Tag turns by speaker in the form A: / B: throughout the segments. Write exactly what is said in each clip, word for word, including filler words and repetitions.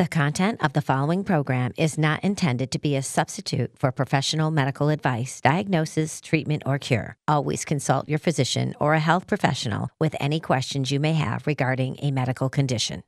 A: The content of the following program is not intended to be a substitute for professional medical advice, diagnosis, treatment, or cure. Always consult your physician or a health professional with any questions you may have regarding a medical condition.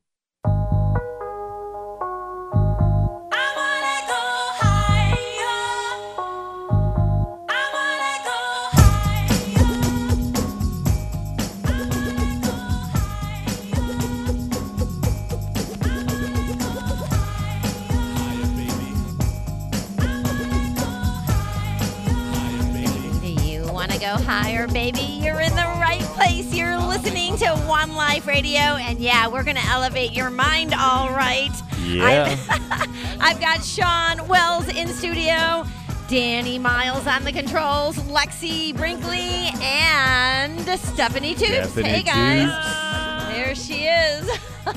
A: Go higher, baby. You're in the right place. You're listening to One Life Radio, and yeah, we're going to elevate your mind, all right.
B: Yeah.
A: I've, I've got Sean Wells in studio, Danny Miles on the controls, Lexi Brinkley, and Stephanie Toops.
B: Stephanie
A: Hey, guys.
B: Toops.
A: There she is.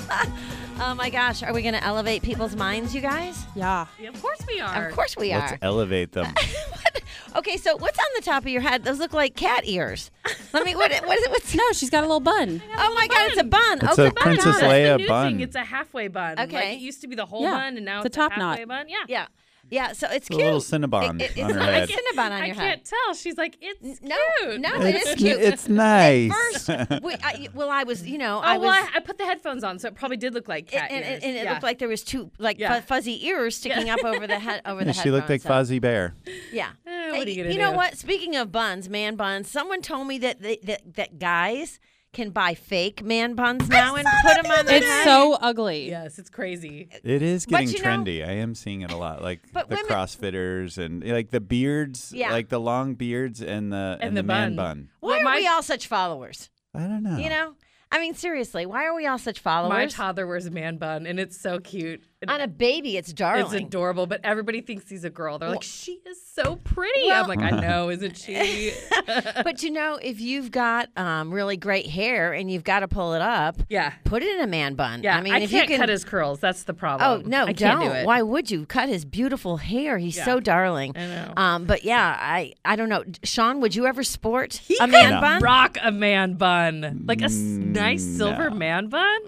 A: Oh, my gosh. Are we going to elevate people's minds, you guys?
C: Yeah.
D: Yeah, of course we are.
A: Of course we are.
B: Let's elevate them.
A: Okay, so what's on the top of your head? Those look like cat ears. Let me, what, what is it? What's,
C: No, she's got a little bun.
A: oh, my God, it's a bun.
B: It's
A: okay.
B: a Princess
D: That's the
B: Leia
D: new
B: bun.
D: thing. It's a halfway bun.
A: Okay.
D: Like, it used to be the whole
C: Yeah.
D: bun, and now
C: It's
D: it's,
C: a top
D: halfway
C: knot.
D: bun. Yeah.
A: Yeah. Yeah, so it's
B: A
A: cute.
B: little Cinnabon
A: It- it-
B: on
A: it's
B: her
A: like
B: head.
A: Cinnabon on
D: I
A: your
D: can't
A: head.
D: tell. She's like, it's
A: No,
D: cute.
A: no, it
B: It's,
A: is cute.
B: it's nice.
A: At first, we, I, well, I was, you know,
D: Oh,
A: I was,
D: well, I, I put the headphones on, so it probably did look like cat
A: and, and,
D: ears.
A: and it
D: yeah.
A: looked like there was two, like,
D: Yeah.
A: fu- fuzzy ears sticking up over the head, over
B: Yeah,
A: the
B: she looked like
A: headphones, so-
B: Fozzie Bear.
A: Yeah.
D: Eh, what are you gonna
A: you know
D: do?
A: what? Speaking of buns, man buns, someone told me that they, that that guys can buy fake man buns now and put them on their
C: It's
A: head.
C: so ugly.
D: Yes, it's crazy.
B: It is
A: But
B: getting
A: you know-
B: trendy. I am seeing it a lot. Like
A: But
B: the
A: women-
B: CrossFitters and like the beards,
A: Yeah.
B: like the long beards and the
D: And
B: and,
D: the
B: the man
D: bun.
B: bun.
A: Why
D: Well,
A: are
D: my-
A: we all such followers?
B: I don't know.
A: You know? I mean, seriously, why are we all such followers?
D: My toddler wears a man bun, and it's so cute. And
A: On a baby, it's darling.
D: It's adorable, but everybody thinks he's a girl. They're like, she is so pretty.
A: Well-
D: I'm like, I know, isn't she?
A: But you know, if you've got um, really great hair and you've got to pull it up,
D: yeah.
A: put it in a man bun.
D: Yeah,
A: I mean,
D: I
A: if
D: can't
A: you can
D: cut his curls. That's the
A: Oh
D: problem.
A: no,
D: I
A: don't.
D: can't do it.
A: Why would you cut his beautiful hair? He's
D: Yeah.
A: so darling.
D: I know.
A: Um, but yeah, I I don't know. Sean, would you ever sport
D: He
A: a man
B: No.
A: bun?
D: Rock a man bun, like a s- nice
B: Mm,
D: silver
B: no.
D: man bun.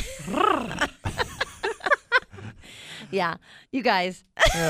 A: Yeah, you guys.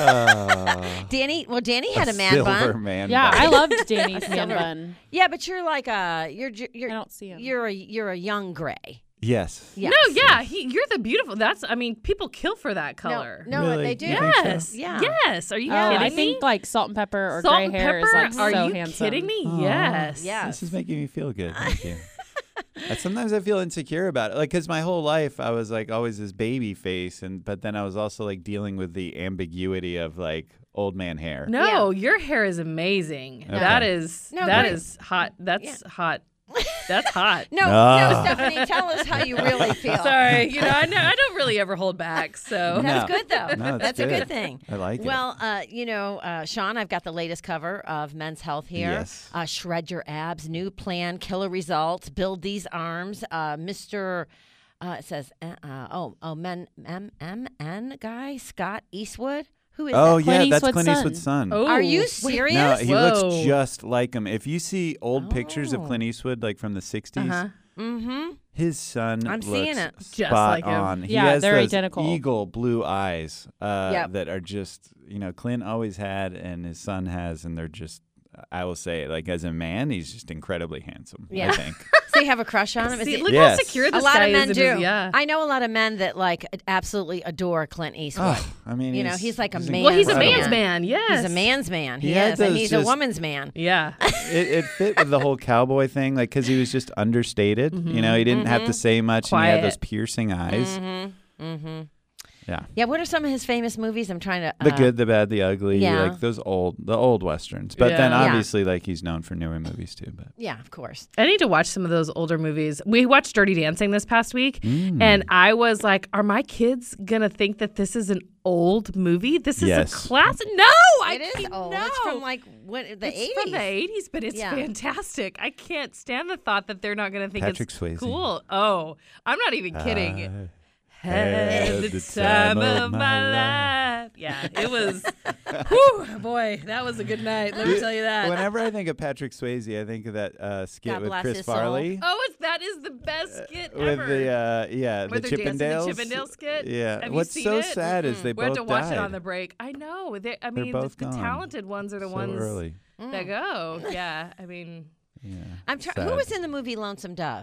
B: Oh,
A: Danny, well, Danny had a,
B: a
A: man
B: silver
A: bun.
B: man
C: Yeah,
B: bun.
C: I loved Danny's man
A: silver-
C: bun.
A: Yeah, but you're like a you're you're
C: I don't see him.
A: you're a you're a young gray.
B: Yes.
A: Yes.
D: No, yeah, he, you're the beautiful. That's, I mean, people kill for that
A: No,
D: color.
A: no,
B: Really?
A: they do.
B: You think so?
D: Yes,
A: Yeah.
D: yes. Are you
C: Oh,
D: kidding
C: I
D: me?
C: think like salt and pepper or
D: Salt
C: gray
D: and
C: hair
D: pepper?
C: is like
D: Are
C: so
D: you
C: handsome.
D: kidding me?
B: Aw.
D: Yes.
A: Yeah.
B: This is making me feel good. Thank you. Uh, Sometimes I feel insecure about it, like because my whole life I was like always this baby face, and but then I was also like dealing with the ambiguity of like old man hair.
D: No, your hair is amazing.
B: Okay.
D: That is
A: No,
D: that
A: great.
D: is hot. That's hot. That's hot.
A: No,
B: Ah.
A: no, Stephanie, tell us how you really feel.
D: Sorry, you know, I know I don't really ever hold back. So
A: That's
B: No.
A: good though.
B: No, it's
A: That's a
B: good.
A: good thing.
B: I like
A: Well, uh, you know, uh, Sean, I've got the latest cover of Men's Health here.
B: Yes.
A: Uh, Shred Your Abs, New Plan, Killer Results, Build These Arms. Uh, Mister Uh, it says, uh, uh, oh, oh, men, M M N guy, Scott Eastwood. Who is
B: it. Oh
A: that?
B: yeah,
C: Clint
B: that's
C: Eastwood's
B: Clint
C: son.
B: Eastwood's son.
D: Oh,
A: Are you
D: wait,
A: serious?
B: No, he
D: Whoa.
B: looks just like him. If you see old pictures of
A: Oh.
B: Clint Eastwood, like from the sixties,
D: Uh-huh.
A: Mm-hmm.
B: his son
A: I'm
B: looks
A: seeing it.
D: Just
B: spot
D: like him.
B: on. He
C: Yeah,
B: has
C: they're
B: those
C: identical.
B: eagle blue eyes uh,
A: Yep.
B: that are just, you know, Clint always had and his son has, and they're just, I will say, like as a man, he's just incredibly handsome.
A: Yeah.
B: I think.
A: So you have a crush on him? Is
D: See,
A: he-
D: look
B: Yes.
D: how secure
A: a
D: this
A: lot
D: guy
A: of men
D: is in
A: do.
D: his- yeah.
A: I know a lot of men that like absolutely adore Clint Eastwood.
B: Oh, I mean,
A: You know, he's like a man.
D: well, he's a
A: Incredible.
D: man's man. Yes,
A: He's a man's man. He,
B: He had
A: is, and
B: those
A: he's a
B: just-
A: woman's man.
D: Yeah.
B: it, it fit with the whole cowboy thing, like because he was just understated. You know, he didn't have to say much, and he had
D: Quiet.
B: those piercing eyes.
A: Mm-hmm. Mm-hmm.
B: Yeah.
A: Yeah. What are some of his famous movies? I'm trying to.
B: The
A: uh,
B: good, the bad, the ugly,
A: yeah.
B: like those old, the old westerns. But then
D: Yeah.
A: Yeah.
B: obviously, like he's known for newer movies too. But
A: Yeah, of course.
D: I need to watch some of those older movies. We watched Dirty Dancing this past week,
B: Mm.
D: and I was like, "Are my kids gonna think that this is an old movie? This is
B: Yes.
D: a classic." No, I
A: It is
D: can't-
A: old.
D: No.
A: It's from like what the
D: It's
A: eighties.
D: from the eighties, but it's
A: Yeah.
D: fantastic. I can't stand the thought that they're not going to think
B: Patrick
D: it's
B: Swayze.
D: cool. Oh, I'm not even kidding.
B: I
D: Had the time of my life. Yeah. yeah, it was. Whew, boy, that was a good night. Let me tell you that.
B: Whenever I think of Patrick Swayze, I think of that uh, skit
A: God
B: with
A: bless
B: Chris
A: his soul.
B: Farley.
D: Oh, it's, that is the best skit
B: With
D: ever.
B: the uh, yeah,
D: Where
B: the
D: they're dancing the
B: Chippendales.
D: Chippendale skit?
B: Yeah.
D: Have you
B: What's
D: seen
B: so
D: it?
B: sad is
D: Mm-mm.
B: they
D: We had
B: both
D: to watch
B: died.
D: it on the break. I know. They, I
B: They're
D: mean,
B: both
D: the, the
B: gone.
D: talented ones are the
B: so
D: ones
B: early.
D: that go. Yeah, I mean,
B: Yeah.
A: I'm trying. Who
B: Sad.
A: was in the movie Lonesome Dove?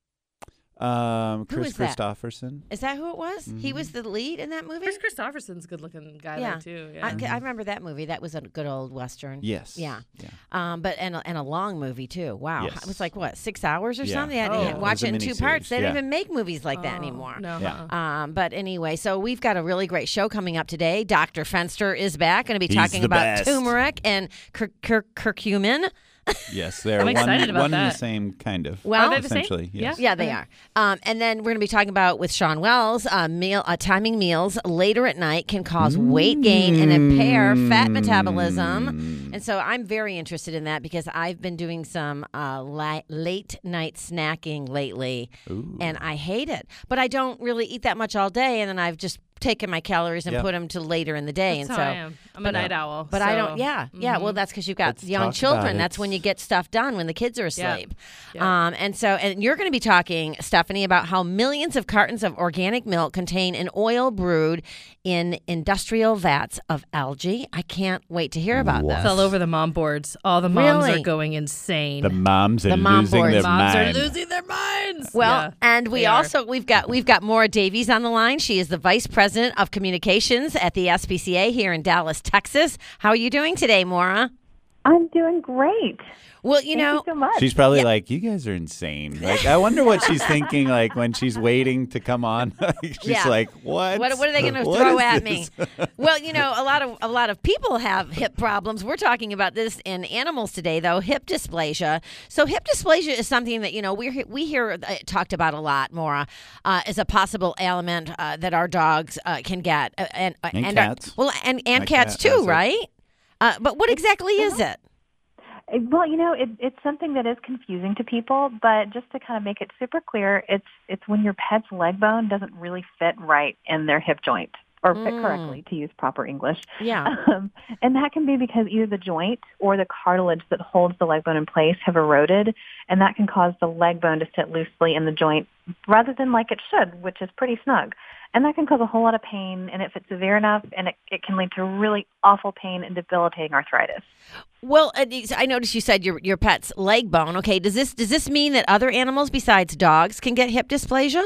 B: Um,
A: Who
B: Chris
A: is that?
B: Christopherson.
A: Is that who it was? He was the lead in that movie.
D: Chris Christopherson's a good-looking guy
A: Yeah.
D: there too. Yeah.
A: I, I remember that movie. That was a good old western.
B: Yes.
A: Yeah.
B: Yeah.
A: Um, but and a, and a long movie too. Wow,
B: Yes.
A: it was like what six hours or
B: Yeah.
A: something. I had
D: Oh.
A: to
D: It
A: watch
B: was a
A: it in two
B: miniseries,
A: parts. They
B: yeah.
A: don't even make movies like that
D: Oh,
A: anymore.
D: No.
B: Yeah.
D: uh-uh.
A: Um, but anyway, so we've got a really great show coming up today. Doctor Fenster is back, going to be
B: He's
A: talking
B: the
A: about
B: best.
A: turmeric and cur- cur- curcumin.
B: Yes, they're
D: I'm
B: one,
D: excited about
B: one and
D: that.
B: the same kind of.
A: Well,
D: Are they the same?
B: essentially, yes.
A: Yeah, they are. Um, and then we're going to be talking about with Sean Wells, uh, meal uh, timing meals later at night can cause weight gain and impair fat metabolism. And so I'm very interested in that because I've been doing some uh, li- late night snacking lately,
B: Ooh.
A: and I hate it. But I don't really eat that much all day, and then I've just taken my calories and
B: Yep.
A: put them to later in the day.
D: That's
A: and
D: how
A: so
D: I am. I'm a
A: but, uh,
D: night owl.
A: But I
D: so-
A: don't. Yeah, yeah. Well, that's because you've got
B: Let's
A: young
B: talk
A: children.
B: about it.
A: That's when you get stuff done when the kids are
D: Yeah.
A: asleep.
D: Yeah.
A: Um, and so, and you're going to be talking, Stephanie, about how millions of cartons of organic milk contain an oil brewed in industrial vats of algae. I can't wait to hear about
B: What?
D: It's
A: this.
D: all over the mom boards. All the moms
A: Really?
D: are going insane.
B: The moms are
A: The mom
B: losing
A: boards.
B: their
D: moms
B: mind.
D: are losing their minds.
A: Well,
D: Yeah,
A: and we
D: they are.
A: also we've got we've got Maura Davies on the line. She is the vice president of communications at the S P C A here in Dallas, Texas. How are you doing today, Maura?
E: I'm doing great.
A: Well, you
E: Thank
A: know,
E: you so much.
B: She's probably like, "You guys are insane." Like, I wonder what she's thinking. Like when she's waiting to come on, she's
A: Yeah.
B: like, "What?
A: What, what are they going to
B: What
A: throw
B: is
A: at
B: this?"
A: me? Well, you know, a lot of a lot of people have hip problems. We're talking about this in animals today, though. Hip dysplasia. So, hip dysplasia is something that you know we he- we hear uh, talked about a lot, Maura, uh, as a possible ailment uh, that our dogs uh, can get, uh, and uh,
B: And
A: our-
B: cats.
A: well, and and
B: My
A: cats
B: cat
A: too,
B: has it.
A: right? Uh, but what exactly is it?
E: Uh, Well, you know, it, it's something that is confusing to people, but just to kind of make it super clear, it's it's when your pet's leg bone doesn't really fit right in their hip joint or fit
A: Mm.
E: correctly, to use proper English.
A: Yeah.
E: Um, and that can be because either the joint or the cartilage that holds the leg bone in place have eroded, and that can cause the leg bone to sit loosely in the joint rather than like it should, which is pretty snug. And that can cause a whole lot of pain, and if it's severe enough, and it, it can lead to really awful pain and debilitating arthritis.
A: Well, uh, I noticed you said your your pet's leg bone. Okay, does this does this mean that other animals besides dogs can get hip dysplasia?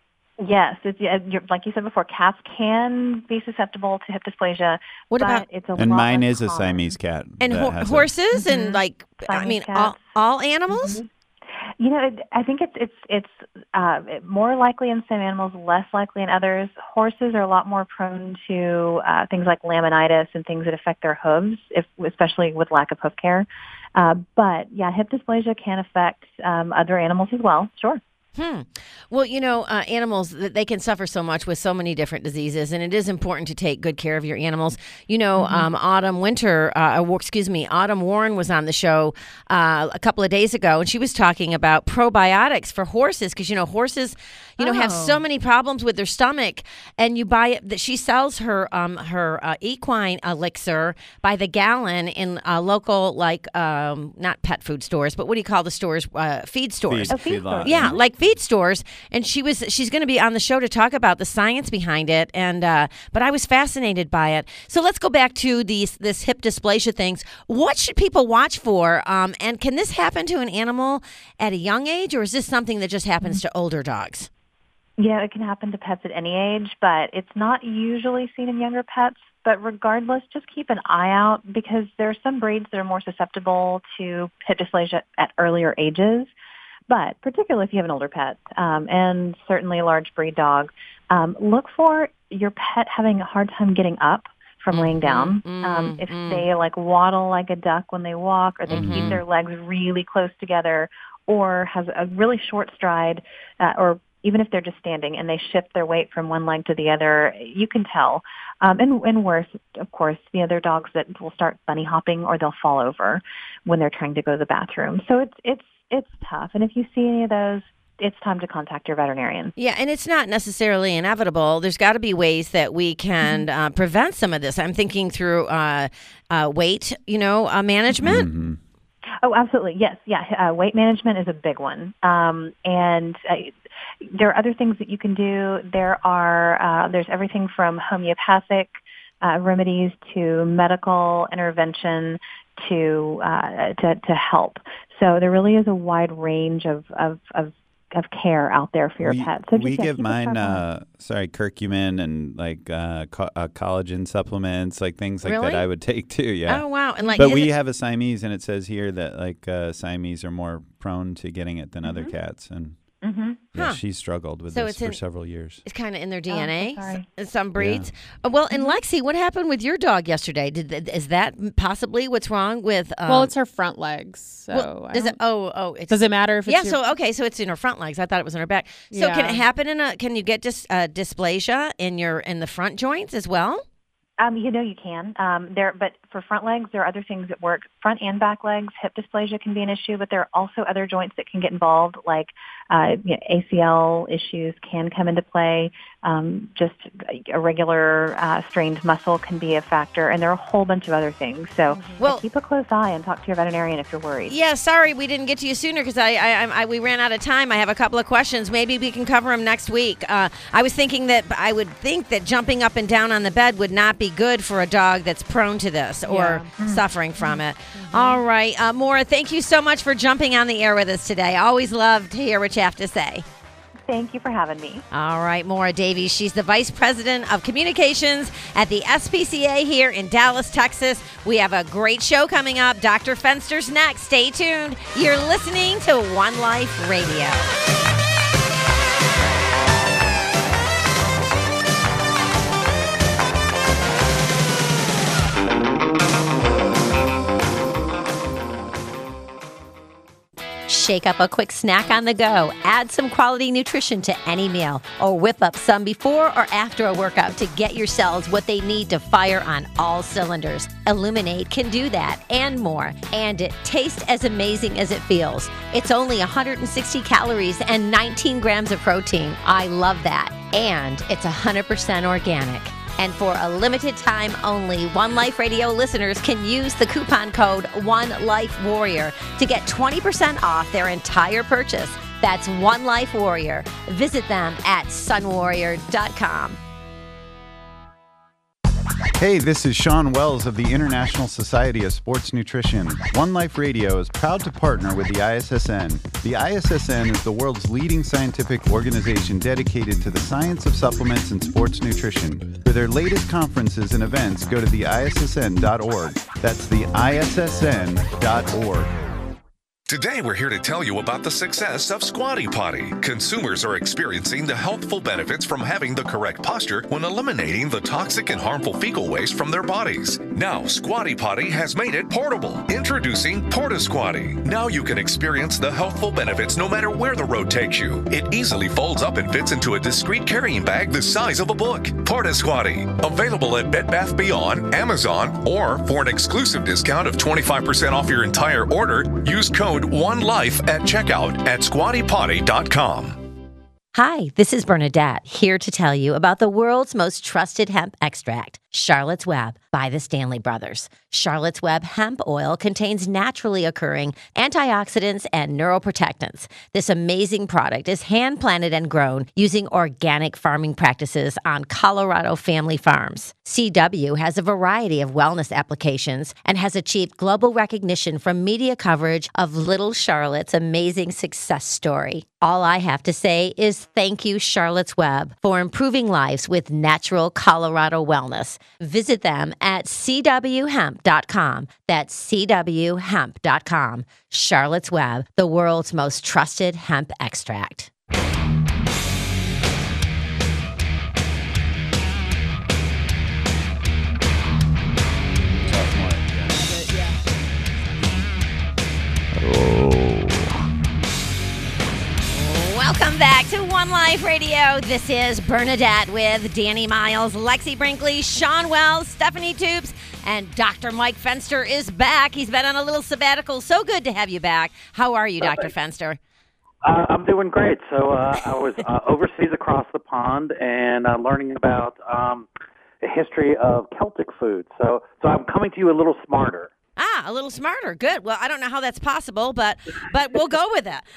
E: Yes, it's, yeah, you're, like you said before, cats can be susceptible to hip dysplasia.
A: What
E: but
A: about-
E: it's a
B: And
E: lot
B: mine
E: less
B: is a
E: common.
B: Siamese cat.
A: And
B: that
A: ho-
B: has it.
A: horses and
E: Mhm.
A: like I
E: Siamese
A: mean all,
E: cats.
A: all animals?
E: You know, it, I think it's it's it's uh, more likely in some animals, less likely in others. Horses are a lot more prone to uh, things like laminitis and things that affect their hooves, if especially with lack of hoof care. Uh, but yeah, hip dysplasia can affect um, other animals as well. Sure.
A: Hmm. Well, you know, uh, animals, th- they can suffer so much with so many different diseases, and it is important to take good care of your animals. You know, um, Autumn Winter, uh, or, excuse me, Autumn Warren was on the show uh, a couple of days ago, and she was talking about probiotics for horses because, you know, horses, you know, have so
D: Oh.
A: many problems with their stomach, and you buy it, that she sells her um, her uh, equine elixir by the gallon in uh, local, like, um, not pet food stores, but what do you call the stores? Uh, feed stores.
B: Feed-
E: Oh, feed
B: feedlot.
E: stores.
A: Yeah, like feed stores, and she was she's going to be on the show to talk about the science behind it. And uh, but I was fascinated by it. So let's go back to these this hip dysplasia things. What should people watch for? Um, and can this happen to an animal at a young age, or is this something that just happens to older dogs?
E: Yeah, it can happen to pets at any age, but it's not usually seen in younger pets. But regardless, just keep an eye out because there are some breeds that are more susceptible to hip dysplasia at earlier ages. But particularly if you have an older pet, um, and certainly a large breed dog, um, look for your pet having a hard time getting up from laying down. Um, if
A: mm.
E: they like waddle like a duck when they walk, or they
A: Mhm.
E: keep their legs really close together, or has a really short stride, uh, or even if they're just standing and they shift their weight from one leg to the other, you can tell. Um, and, and worse, of course, you know, there are dogs that will start bunny hopping or they'll fall over when they're trying to go to the bathroom. So it's it's it's tough. And if you see any of those, it's time to contact your veterinarian.
A: Yeah, and it's not necessarily inevitable. There's got to be ways that we can uh, prevent some of this. I'm thinking through uh, uh, weight, you know, uh, management.
B: Mm-hmm.
E: Oh, absolutely. Yes. Yeah. Uh, weight management is a big one. Um, and uh, there are other things that you can do. There are, uh, there's everything from homeopathic uh, remedies to medical intervention to, uh, to, to help. So there really is a wide range of, of, of of care out there for your
B: we,
E: pet. So just,
B: we
E: yeah,
B: give
E: keep a sharp
B: mine,
E: eye.
B: uh, sorry, curcumin and like uh, co- uh, collagen supplements, like things like
A: Really?
B: that I would take too. Yeah.
A: Oh, wow. And like,
B: But
A: is
B: we
A: it-
B: have a Siamese, and it says here that like uh, Siamese are more prone to getting it than
E: Mm-hmm.
B: other cats, and
E: Mm-hmm.
B: yeah,
A: Huh.
B: she struggled with
A: So
B: this
A: it's
B: for
A: in-
B: several years.
A: it's kind of in their D
E: Oh,
A: N A,
E: so sorry.
A: s- some breeds. Uh, well, and Lexi, what happened with your dog yesterday? Did th- Is that possibly what's wrong with... Um,
C: well, it's her front legs. So
A: well,
C: I
A: does it?
C: don't-
A: Oh, oh, it's,
C: does it matter if it's
A: Yeah.
C: your-
A: So okay, so it's in her front legs. I thought it was in her back. So can
C: Yeah.
A: it happen in a? Can you get dis, uh, dysplasia in your in the front joints as well?
E: Um, you know you can. Um, there, but for front legs, there are other things that work. Front and back legs, hip dysplasia can be an issue, but there are also other joints that can get involved, like uh, you know, A C L issues can come into play. Um, just a regular uh, strained muscle can be a factor, and there are a whole bunch of other things. So
A: Well-
E: keep a close eye and talk to your veterinarian if you're worried.
A: Yeah, sorry we didn't get to you sooner because I, I, I, I we ran out of time. I have a couple of questions. Maybe we can cover them next week. Uh, I was thinking that I would think that jumping up and down on the bed would not be good for a dog that's prone to this or suffering from it. All right, uh, Maura, thank you so much for jumping on the air with us today. I always love to hear what you have to say.
E: Thank you for having me.
A: All right, Maura Davies. She's the Vice President of Communications at the S P C A here in Dallas, Texas. We have a great show coming up. Doctor Fenster's next. Stay tuned. You're listening to One Life Radio. Shake up a quick snack on the go. Add some quality nutrition to any meal, or whip up some before or after a workout to get your cells what they need to fire on all cylinders. Illuminate can do that and more, and it tastes as amazing as it feels. It's only one hundred sixty calories and nineteen grams of protein. I love that. And it's one hundred percent organic. And for a limited time only, One Life Radio listeners can use the coupon code OneLifeWarrior to get twenty percent off their entire purchase. That's One Life Warrior. Visit them at sun warrior dot com.
B: Hey, this is Sean Wells of the International Society of Sports Nutrition. One Life Radio is proud to partner with the I S S N. The I S S N is the world's leading scientific organization dedicated to the science of supplements and sports nutrition. For their latest conferences and events, go to the I S S N dot org. That's the I S S N dot org.
F: Today, we're here to tell you about the success of Squatty Potty. Consumers are experiencing the healthful benefits from having the correct posture when eliminating the toxic and harmful fecal waste from their bodies. Now, Squatty Potty has made it portable. Introducing Porta Squatty. Now you can experience the healthful benefits no matter where the road takes you. It easily folds up and fits into a discreet carrying bag the size of a book. Porta Squatty. Available at Bed Bath Beyond, Amazon, or for an exclusive discount of twenty-five percent off your entire order, use code OneLife at checkout at squatty potty dot com.
A: Hi, this is Bernadette, here to tell you about the world's most trusted hemp extract, Charlotte's Web by the Stanley Brothers. Charlotte's Web hemp oil contains naturally occurring antioxidants and neuroprotectants. This amazing product is hand-planted and grown using organic farming practices on Colorado family farms. C W has a variety of wellness applications and has achieved global recognition from media coverage of Little Charlotte's amazing success story. All I have to say is thank you, Charlotte's Web, for improving lives with natural Colorado wellness. Visit them at c w hemp dot com. That's c w hemp dot com. Charlotte's Web, the world's most trusted hemp extract. Welcome back to One Life Radio. This is Bernadette with Danny Miles, Lexi Brinkley, Sean Wells, Stephanie Toops, and Doctor Mike Fenster is back. He's been on a little sabbatical. So good to have you back. How are you, Doctor Fenster?
G: Uh, I'm doing great. So uh, I was uh, overseas across the pond and uh, learning about um, the history of Celtic food. So, so I'm coming to you a little smarter.
A: Ah, a little smarter. Good. Well, I don't know how that's possible, but but we'll go with that.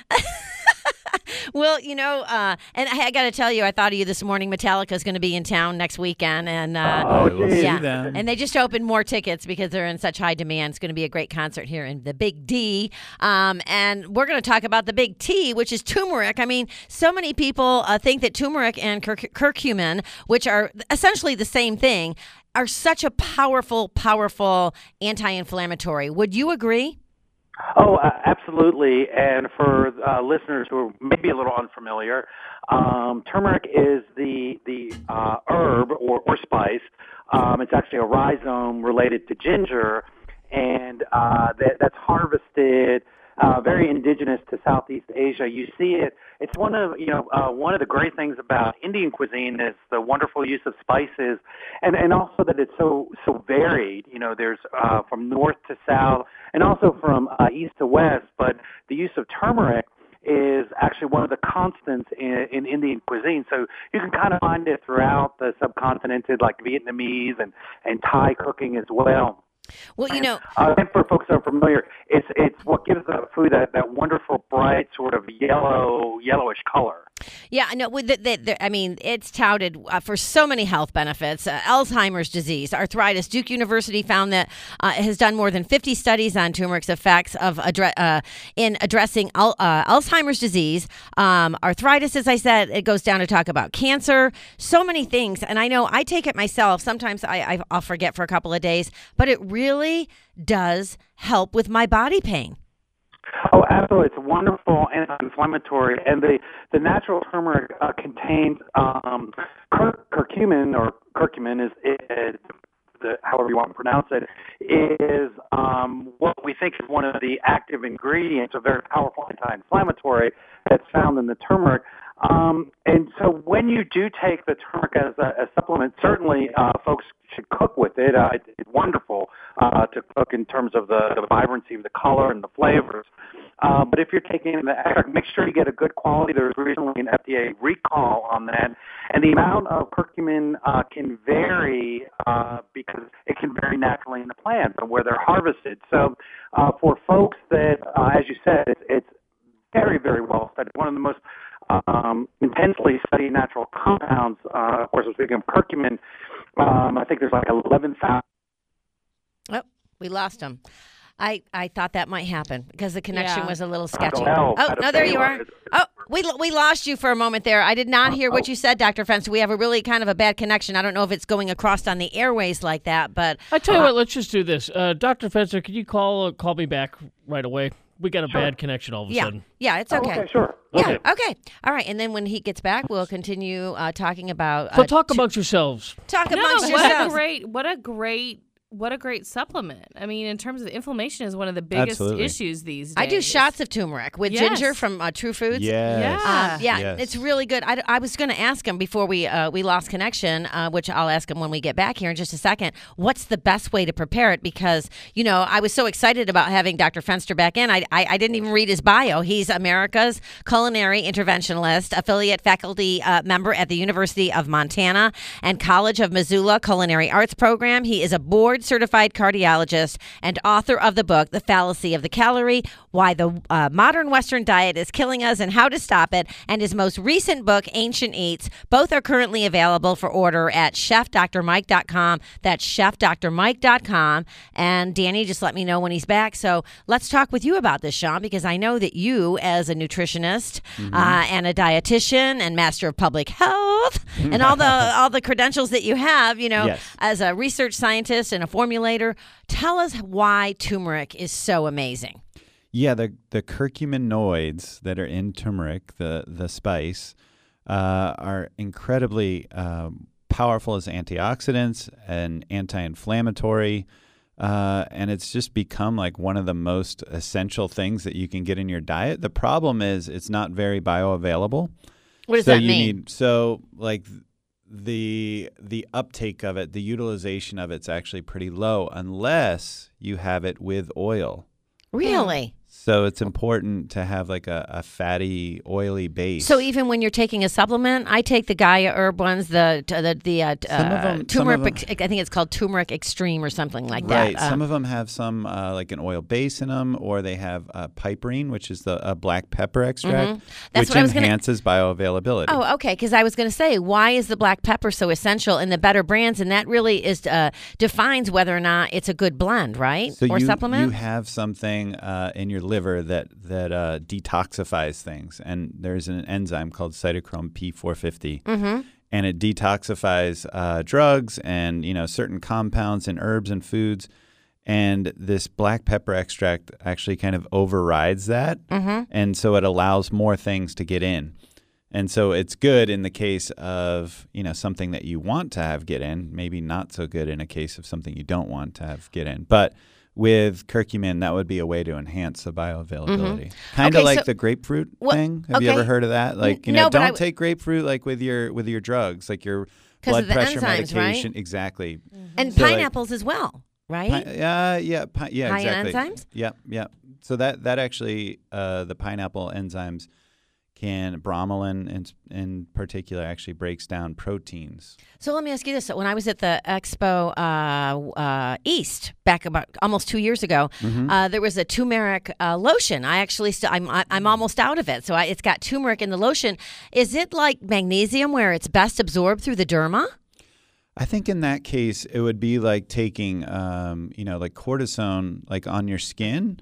A: Well, you know, uh, and I, I got to tell you, I thought of you this morning. Metallica is going to be in town next weekend, and uh,
G: Oh,
B: we'll see
A: yeah,
B: them.
A: and they just opened more tickets because they're in such high demand. It's going to be a great concert here in the Big D, um, and we're going to talk about the Big T, which is turmeric. I mean, so many people uh, think that turmeric and cur- curcumin, which are essentially the same thing, are such a powerful, powerful anti-inflammatory. Would you agree?
G: Oh, uh, absolutely. And for uh, listeners who are maybe a little unfamiliar, um, turmeric is the the uh, herb or, or spice. Um, it's actually a rhizome related to ginger, and uh, that, that's harvested. Uh, very indigenous to Southeast Asia. You see it. It's one of you know uh, one of the great things about Indian cuisine is the wonderful use of spices, and and also that it's so so varied. You know, there's uh, from north to south, and also from uh, east to west. But the use of turmeric is actually one of the constants in, in Indian cuisine. So you can kind of find it throughout the subcontinent, like Vietnamese and and Thai cooking as well.
A: Well, you know,
G: Uh, and for folks that are familiar, it's it's what gives the food that, that wonderful, bright, sort of yellow, yellowish color.
A: yeah, no, with the, the, the, I mean, it's touted uh, for so many health benefits. Uh, Alzheimer's disease, arthritis. Duke University found that uh, it has done more than fifty studies on turmeric's effects of addre- uh, in addressing al- uh, Alzheimer's disease, um, arthritis. As I said, it goes down to talk about cancer. So many things, and I know I take it myself. Sometimes I, I I'll forget for a couple of days, but it really does help with my body pain.
G: Oh, absolutely. It's wonderful anti-inflammatory. And the, the natural turmeric uh, contains um, cur- curcumin, or curcumin is, is the, however you want to pronounce it, is um, what we think is one of the active ingredients, a very powerful anti-inflammatory that's found in the turmeric. Um, and so when you do take the turmeric as a, a supplement, certainly uh, folks should cook with it. Uh, it it's wonderful uh, to cook in terms of the, the vibrancy of the color and the flavors. Uh, but if you're taking the extract, make sure you get a good quality. There's recently an F D A recall on that. And the amount of curcumin uh, can vary uh, because it can vary naturally in the plants and where they're harvested. So uh, for folks that, uh, as you said, it's, it's very, very well studied. One of the most um, intensely studied natural compounds. Uh, of course, we're speaking of curcumin. Um, I think there's like eleven thousand.
A: Oh, we lost him. I, I thought that might happen because the connection
C: Yeah.
A: was a little sketchy.
G: hell,
A: Oh,
G: out of
A: no, there you are.
G: Baylor.
A: Oh, we we lost you for a moment there. I did not hear what you said, Doctor Fence. We have a really kind of a bad connection. I don't know if it's going across on the airways like that, but
H: I tell you what, let's just do this. Uh, Doctor Fencer, can you call uh, call me back right away? We got a bad connection all of a
A: yeah,
H: sudden.
A: yeah, it's
G: Oh,
A: okay.
G: okay, sure.
A: Yeah,
H: Okay.
A: okay. All right, and then when he gets back, we'll continue uh, talking about.
H: So
A: Uh,
H: talk
A: t-
H: amongst yourselves.
A: talk
D: No,
A: amongst
D: what
A: yourselves.
D: a great, what a great, what a great supplement. I mean, in terms of inflammation, is one of the biggest
B: Absolutely.
D: issues these days.
A: I do shots of turmeric with
D: Yes.
A: ginger from uh, True Foods.
B: Yes.
D: Yeah.
A: Um, yeah,
B: Yes.
A: it's really good. I, I was going to ask him before we uh, we lost connection, uh, which I'll ask him when we get back here in just a second. What's the best way to prepare it? Because you know, I was so excited about having Doctor Fenster back in. I, I I didn't even read his bio. He's America's culinary interventionalist, affiliate faculty uh, member at the University of Montana and College of Missoula Culinary Arts Program. He is a board certified cardiologist and author of the book The Fallacy of the Calorie: Why the uh, Modern Western Diet is Killing Us and How to Stop It, and his most recent book, Ancient Eats. Both are currently available for order at chef dr mike dot com. That's chef dr mike dot com. And Danny just let me know when he's back. So let's talk with you about this, Sean, because I know that you, as a nutritionist uh, and a dietitian and master of public health and all the all the credentials that you have, you know,
B: Yes.
A: as a research scientist and a formulator, tell us why turmeric is so amazing.
B: Yeah, the the curcuminoids that are in turmeric, the the spice, uh, are incredibly um, powerful as antioxidants and anti-inflammatory, uh, and it's just become like one of the most essential things that you can get in your diet. The problem is it's not very bioavailable.
A: What does
B: so
A: that
B: you
A: mean?
B: Need, so like the the uptake of it, the utilization of it's actually pretty low unless you have it with oil.
A: Really?
B: So it's important to have like a, a fatty, oily base.
A: So even when you're taking a supplement, I take the Gaia Herb ones, the the the uh,
B: Some of them-
A: uh,
B: some of
A: turmeric.
B: them-
A: I think it's called turmeric extreme or something like
B: Right.
A: that. Uh,
B: Some of them have some uh, like an oil base in them, or they have uh, piperine, which is the a black pepper extract,
A: That's
B: which
A: what I was gonna-
B: enhances bioavailability.
A: Oh, okay. Because I was going to say, why is the black pepper so essential in the better brands? And that really is uh, defines whether or not it's a good blend, right?
B: So
A: or
B: you,
A: supplement.
B: you have something uh, in your liver that that uh, detoxifies things, and there's an enzyme called cytochrome P four fifty,
A: mm-hmm.
B: and it detoxifies uh, drugs and you know certain compounds in herbs and foods. And this black pepper extract actually kind of overrides that,
A: Mm-hmm.
B: and so it allows more things to get in. And so it's good in the case of, you know, something that you want to have get in, maybe not so good in a case of something you don't want to have get in. But with curcumin, that would be a way to enhance the bioavailability. Kind of
A: Okay,
B: like
A: so-
B: the grapefruit
A: Well,
B: thing. Have you
A: okay.
B: ever heard of that? Like, you
A: no,
B: know,
A: but
B: don't
A: I-
B: take grapefruit like with your with your drugs, like your
A: 'Cause
B: blood
A: of the
B: pressure
A: enzymes, right?
B: medication. Exactly.
A: and
B: So, like-
A: pineapples as well, right?
B: Pi- yeah, yeah, pi- yeah,
A: High in
B: exactly.
A: enzymes?
B: Yep, yep. So that that actually, uh, the pineapple enzymes can bromelain in in particular actually breaks down proteins.
A: So let me ask you this: when I was at the Expo uh, uh, East back about almost two years ago,
B: Mm-hmm.
A: uh, there was a turmeric uh, lotion. I actually still I'm I- I'm almost out of it, so I, it's got turmeric in the lotion. Is it like magnesium, where it's best absorbed through the derma?
B: I think in that case, it would be like taking, um, you know, like cortisone, like on your skin,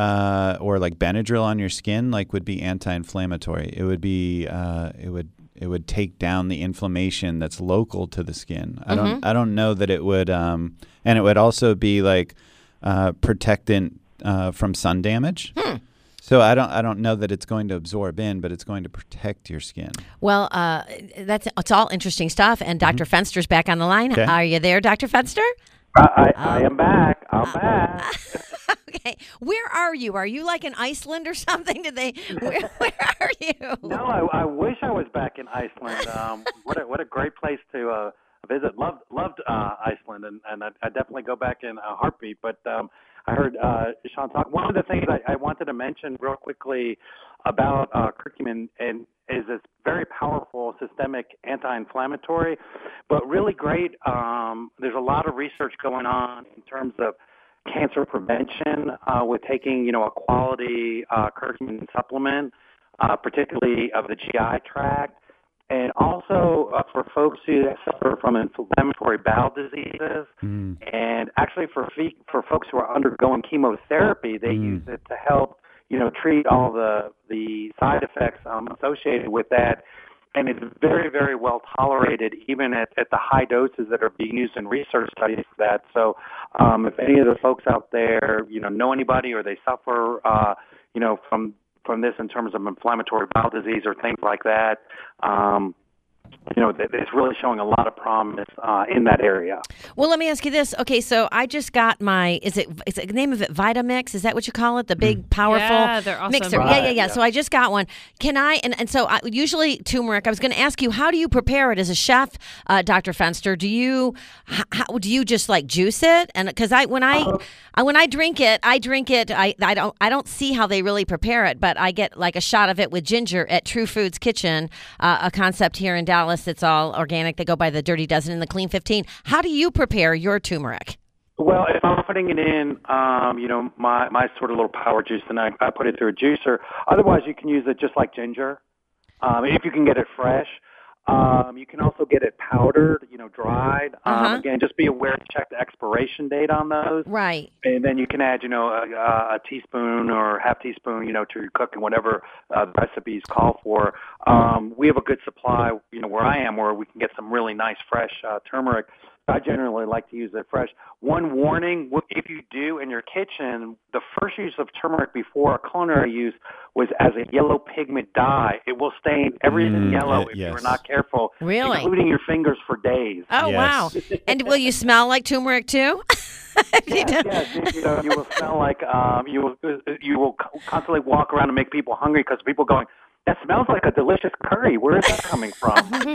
B: uh, or like Benadryl on your skin, like would be anti-inflammatory. It would be, uh, it would, it would take down the inflammation that's local to the skin. I don't, I don't know that it would, um, and it would also be like uh, protectant uh, from sun damage. So I don't, I don't know that it's going to absorb in, but it's going to protect your skin.
A: Well, uh, that's it's all interesting stuff. And Doctor Fenster's back on the line.
B: Okay.
A: Are you there, Doctor Fenster?
G: I, I, I am back. I'm back.
A: Okay, where are you? Are you like in Iceland or something? Did they? Where, where are you?
G: No, I, I wish I was back in Iceland. Um, what a what a great place to uh, visit. Loved loved uh, Iceland, and and I I definitely go back in a heartbeat. But um, I heard uh, Sean talk. One of the things I, I wanted to mention real quickly about uh, curcumin and is it's very powerful systemic anti-inflammatory, but really great. Um, there's a lot of research going on in terms of cancer prevention uh, with taking, you know, a quality uh, curcumin supplement, uh, particularly of the G I tract, and also uh, for folks who suffer from inflammatory bowel diseases,
B: Mm.
G: and actually for fe- for folks who are undergoing chemotherapy, they
B: Mm.
G: use it to help, you know, treat all the the side effects um, associated with that. And it's very, very well tolerated, even at, at the high doses that are being used in research studies for that. So, um, if any of the folks out there, you know, know anybody or they suffer, uh, you know, from from this in terms of inflammatory bowel disease or things like that, um, you know, th- it's really showing a lot of promise uh, in that area.
A: Well, let me ask you this. Okay, so I just got my, is it, is it the name of it Vitamix? Is that what you call it? The big, powerful
D: Yeah, they're awesome.
A: mixer.
G: Right,
A: yeah, yeah, yeah,
G: yeah.
A: So I just got one. Can I, and, and so I, usually turmeric, I was going to ask you, how do you prepare it as a chef, uh, Doctor Fenster? Do you, h- how, do you just like juice it? And because I, when I, I, when I drink it, I drink it, I, I don't, I don't see how they really prepare it, but I get like a shot of it with ginger at True Foods Kitchen, uh, a concept here in Dallas. It's all organic. They go by the Dirty Dozen and the Clean fifteen. How do you prepare your turmeric?
G: Well, if I'm putting it in, um, you know, my, my sort of little power juice, then I, I put it through a juicer. Otherwise, you can use it just like ginger, um, if you can get it fresh. Um, you can also get it powdered, you know, dried. Um,
A: Uh-huh.
G: Again, just be aware to check the expiration date on those.
A: Right.
G: And then you can add, you know, a, a teaspoon or half teaspoon, you know, to your cooking, whatever uh, the recipes call for. Um, we have a good supply, you know, where I am, where we can get some really nice fresh uh, turmeric. I generally like to use it fresh. One warning, if you do in your kitchen, the first use of turmeric before a culinary use was as a yellow pigment dye. It will stain everything
B: Mm,
G: yellow
B: uh,
G: if
B: yes.
G: you're not careful,
A: Really?
G: including your fingers for days.
A: Oh,
B: Yes.
A: wow. And will you smell like turmeric too? If you
G: Yes,
A: don't-
G: yes, you, you know, you will smell like um, you will you will constantly walk around and make people hungry because people going, that smells like a delicious curry. Where is that coming from?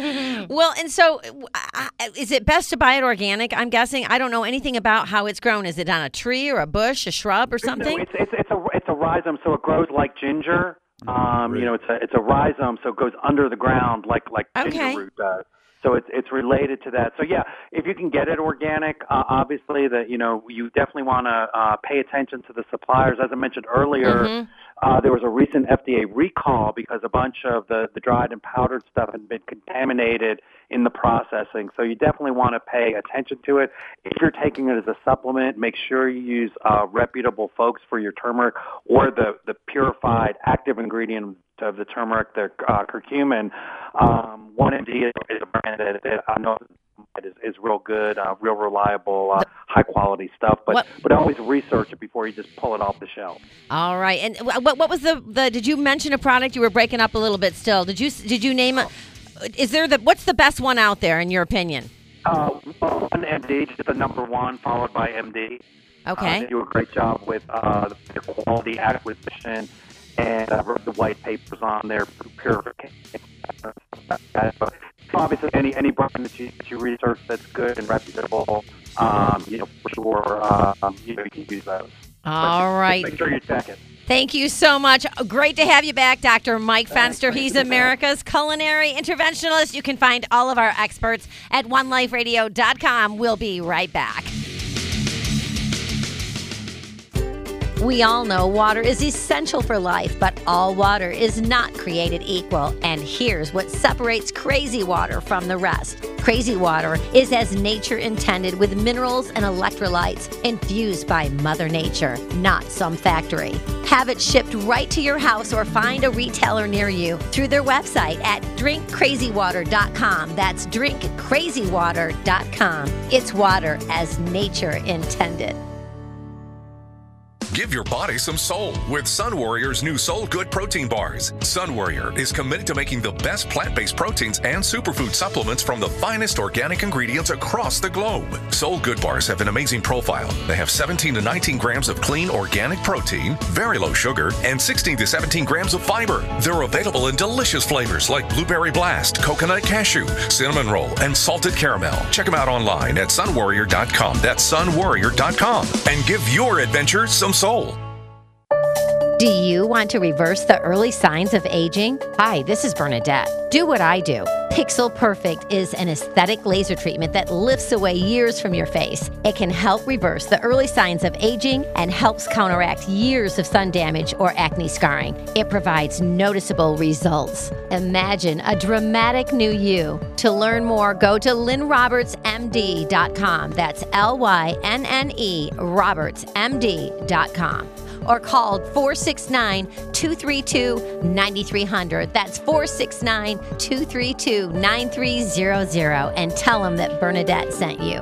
A: Well, and so uh, is it best to buy it organic? I'm guessing. I don't know anything about how it's grown. Is it on a tree or a bush, a shrub or
G: No,
A: something?
G: it's it's it's a it's a rhizome, so it grows like ginger. Um, you know, it's a it's a rhizome, so it goes under the ground like like
A: Okay.
G: ginger root does. So it's it's related to that. So yeah, if you can get it organic, uh, obviously that you know you definitely want to uh, pay attention to the suppliers. As I mentioned earlier,
A: Mm-hmm.
G: uh, there was a recent F D A recall because a bunch of the, the dried and powdered stuff had been contaminated in the processing. So you definitely want to pay attention to it. If you're taking it as a supplement, make sure you use uh, reputable folks for your turmeric or the, the purified active ingredient of the turmeric, the uh, curcumin. Um, one M D is, is a brand that, that I know is, is real good, uh, real reliable, uh, high quality stuff. But
A: What-
G: but always research it before you just pull it off the shelf.
A: All right. And wh- what what was the, the did you mention a product? You were breaking up a little bit still. Did you did you name it? Is there the what's the best one out there in your opinion?
G: Uh, one M D, just the number one, followed by M D.
A: Okay.
G: Uh, they do a great job with uh, the quality acquisition and uh, the white papers on there, purification. So obviously, any any brand that you, that you research that's good and reputable, um, you know, for sure, um, you know, you can use those.
A: All
G: But
A: right.
G: Make sure you check it.
A: Thank you so much. Great to have you back, Doctor Mike Fenster. He's America's culinary interventionalist. You can find all of our experts at one life radio dot com. We'll be right back. We all know water is essential for life, but all water is not created equal. And here's what separates crazy water from the rest. Crazy water is as nature intended, with minerals and electrolytes infused by Mother Nature, not some factory. Have it shipped right to your house or find a retailer near you through their website at drink crazy water dot com. That's drink crazy water dot com. It's water as nature intended.
F: Give your body some soul with Sun Warrior's new Soul Good protein bars. Sun Warrior is committed to making the best plant-based proteins and superfood supplements from the finest organic ingredients across the globe. Soul Good bars have an amazing profile. They have seventeen to nineteen grams of clean organic protein, very low sugar, and sixteen to seventeen grams of fiber. They're available in delicious flavors like blueberry blast, coconut cashew, cinnamon roll, and salted caramel. Check them out online at sun warrior dot com. That's sun warrior dot com. And give your adventure some soul.
A: Do you want to reverse the early signs of aging? Hi, this is Bernadette. Do what I do. Pixel Perfect is an aesthetic laser treatment that lifts away years from your face. It can help reverse the early signs of aging and helps counteract years of sun damage or acne scarring. It provides noticeable results. Imagine a dramatic new you. To learn more, go to lynn roberts m d dot com. That's L Y N N E Roberts M D dot com. Or call four six nine, two three two, nine three zero zero. That's four six nine, two three two, nine three zero zero. And tell them that Bernadette sent you.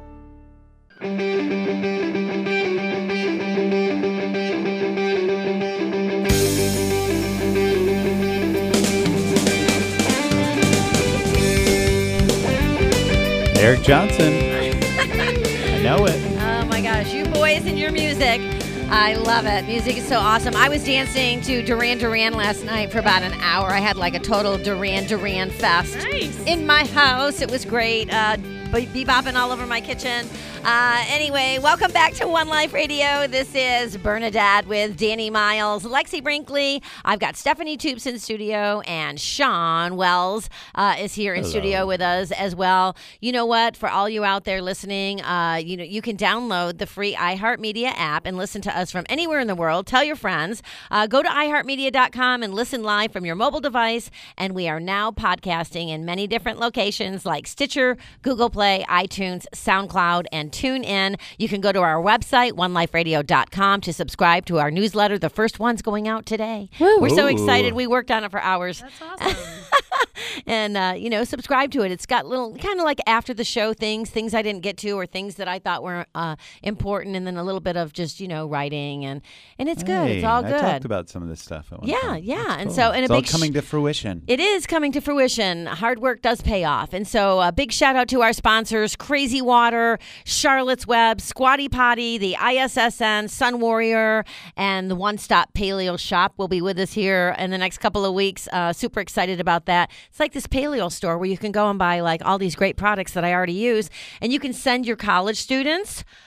B: Eric Johnson. I know it.
A: Oh my gosh, you boys and your music. I love it. Music is so awesome. I was dancing to Duran Duran last night for about an hour. I had like a total Duran Duran fest
D: Nice.
A: in my house. It was great. Uh, be- bebopping all over my kitchen. Uh, anyway, welcome back to One Life Radio. This is Bernadette with Danny Miles, Lexi Brinkley. I've got Stephanie Toops in studio, and Sean Wells uh, is here in
B: Hello.
A: studio with us as well. You know what? For all you out there listening, uh, you know you can download the free iHeartMedia app and listen to us from anywhere in the world. Tell your friends. Uh, go to i heart media dot com and listen live from your mobile device. And we are now podcasting in many different locations like Stitcher, Google Play, iTunes, SoundCloud, and TuneIn. You can go to our website, one life radio dot com, to subscribe to our newsletter. The first one's going out today. We're so
B: Ooh.
A: excited. We worked on it for hours.
D: That's awesome.
A: And, uh, you know, subscribe to it. It's got little kind of like after the show things, things I didn't get to or things that I thought were uh, important, and then a little bit of just, you know, writing. And, and it's good.
B: Hey,
A: It's all
B: I
A: good.
B: talked about some of this stuff at one
A: Yeah,
B: point.
A: yeah.
B: That's
A: And
B: cool.
A: so- and a
B: it's all
A: big sh-
B: coming to fruition.
A: It is coming to fruition. Hard work does pay off. And so a big shout out to our sponsors, Crazy Water, Charlotte's Web, Squatty Potty, the I S S N, Sun Warrior, and the One Stop Paleo Shop will be with us here in the next couple of weeks. Uh, super excited about that. It's like this paleo store where you can go and buy like all these great products that I already use. And you can send your college students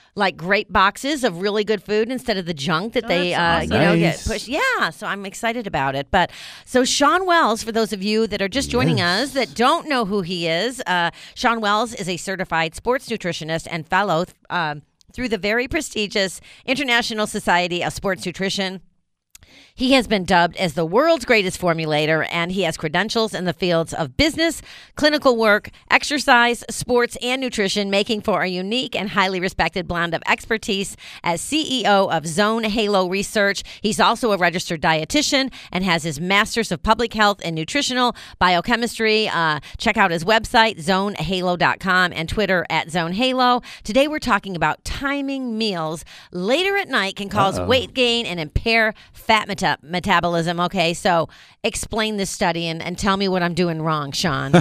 A: like great boxes of really good food instead of the junk that
D: Oh,
A: they, uh,
D: that's
A: you know, get
B: Nice.
A: pushed. Yeah, so I'm excited about it. But so Sean Wells, for those of you that are just joining
B: Yes.
A: us that don't know who he is, uh, Sean Wells is a certified sports nutritionist and fellow um, through the very prestigious International Society of Sports Nutrition. He has been dubbed as the world's greatest formulator, and he has credentials in the fields of business, clinical work, exercise, sports, and nutrition, making for a unique and highly respected blend of expertise as C E O of Zone Halo Research. He's also a registered dietitian and has his Master's of Public Health and Nutritional Biochemistry. Uh, check out his website, zone halo dot com, and Twitter at Zone Halo. Today we're talking about timing meals later at night can cause
B: Uh-oh.
A: weight gain and impair fat meta- metabolism. Okay, so explain this study and, and tell me what I'm doing wrong, Sean.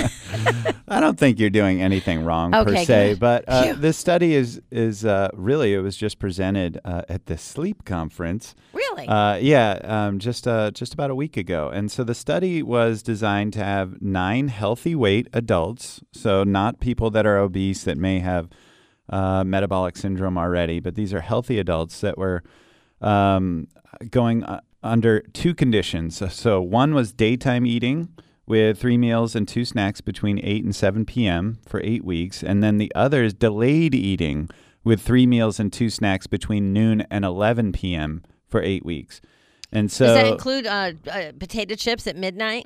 B: I don't think you're doing anything wrong per
A: Okay,
B: se,
A: good.
B: but uh,
A: Phew.
B: this study is is uh, really it was just presented uh, at the Sleep Conference.
A: Really?
B: Uh, yeah, um, just uh, just about a week ago, and so the study was designed to have nine healthy weight adults, so not people that are obese that may have uh, metabolic syndrome already, but these are healthy adults that were um, going uh, under two conditions. So, so one was daytime eating with three meals and two snacks between eight and seven p.m. for eight weeks. And then the other is delayed eating with three meals and two snacks between noon and eleven p.m. for eight weeks. And so,
A: Does that include uh, uh, potato chips at midnight?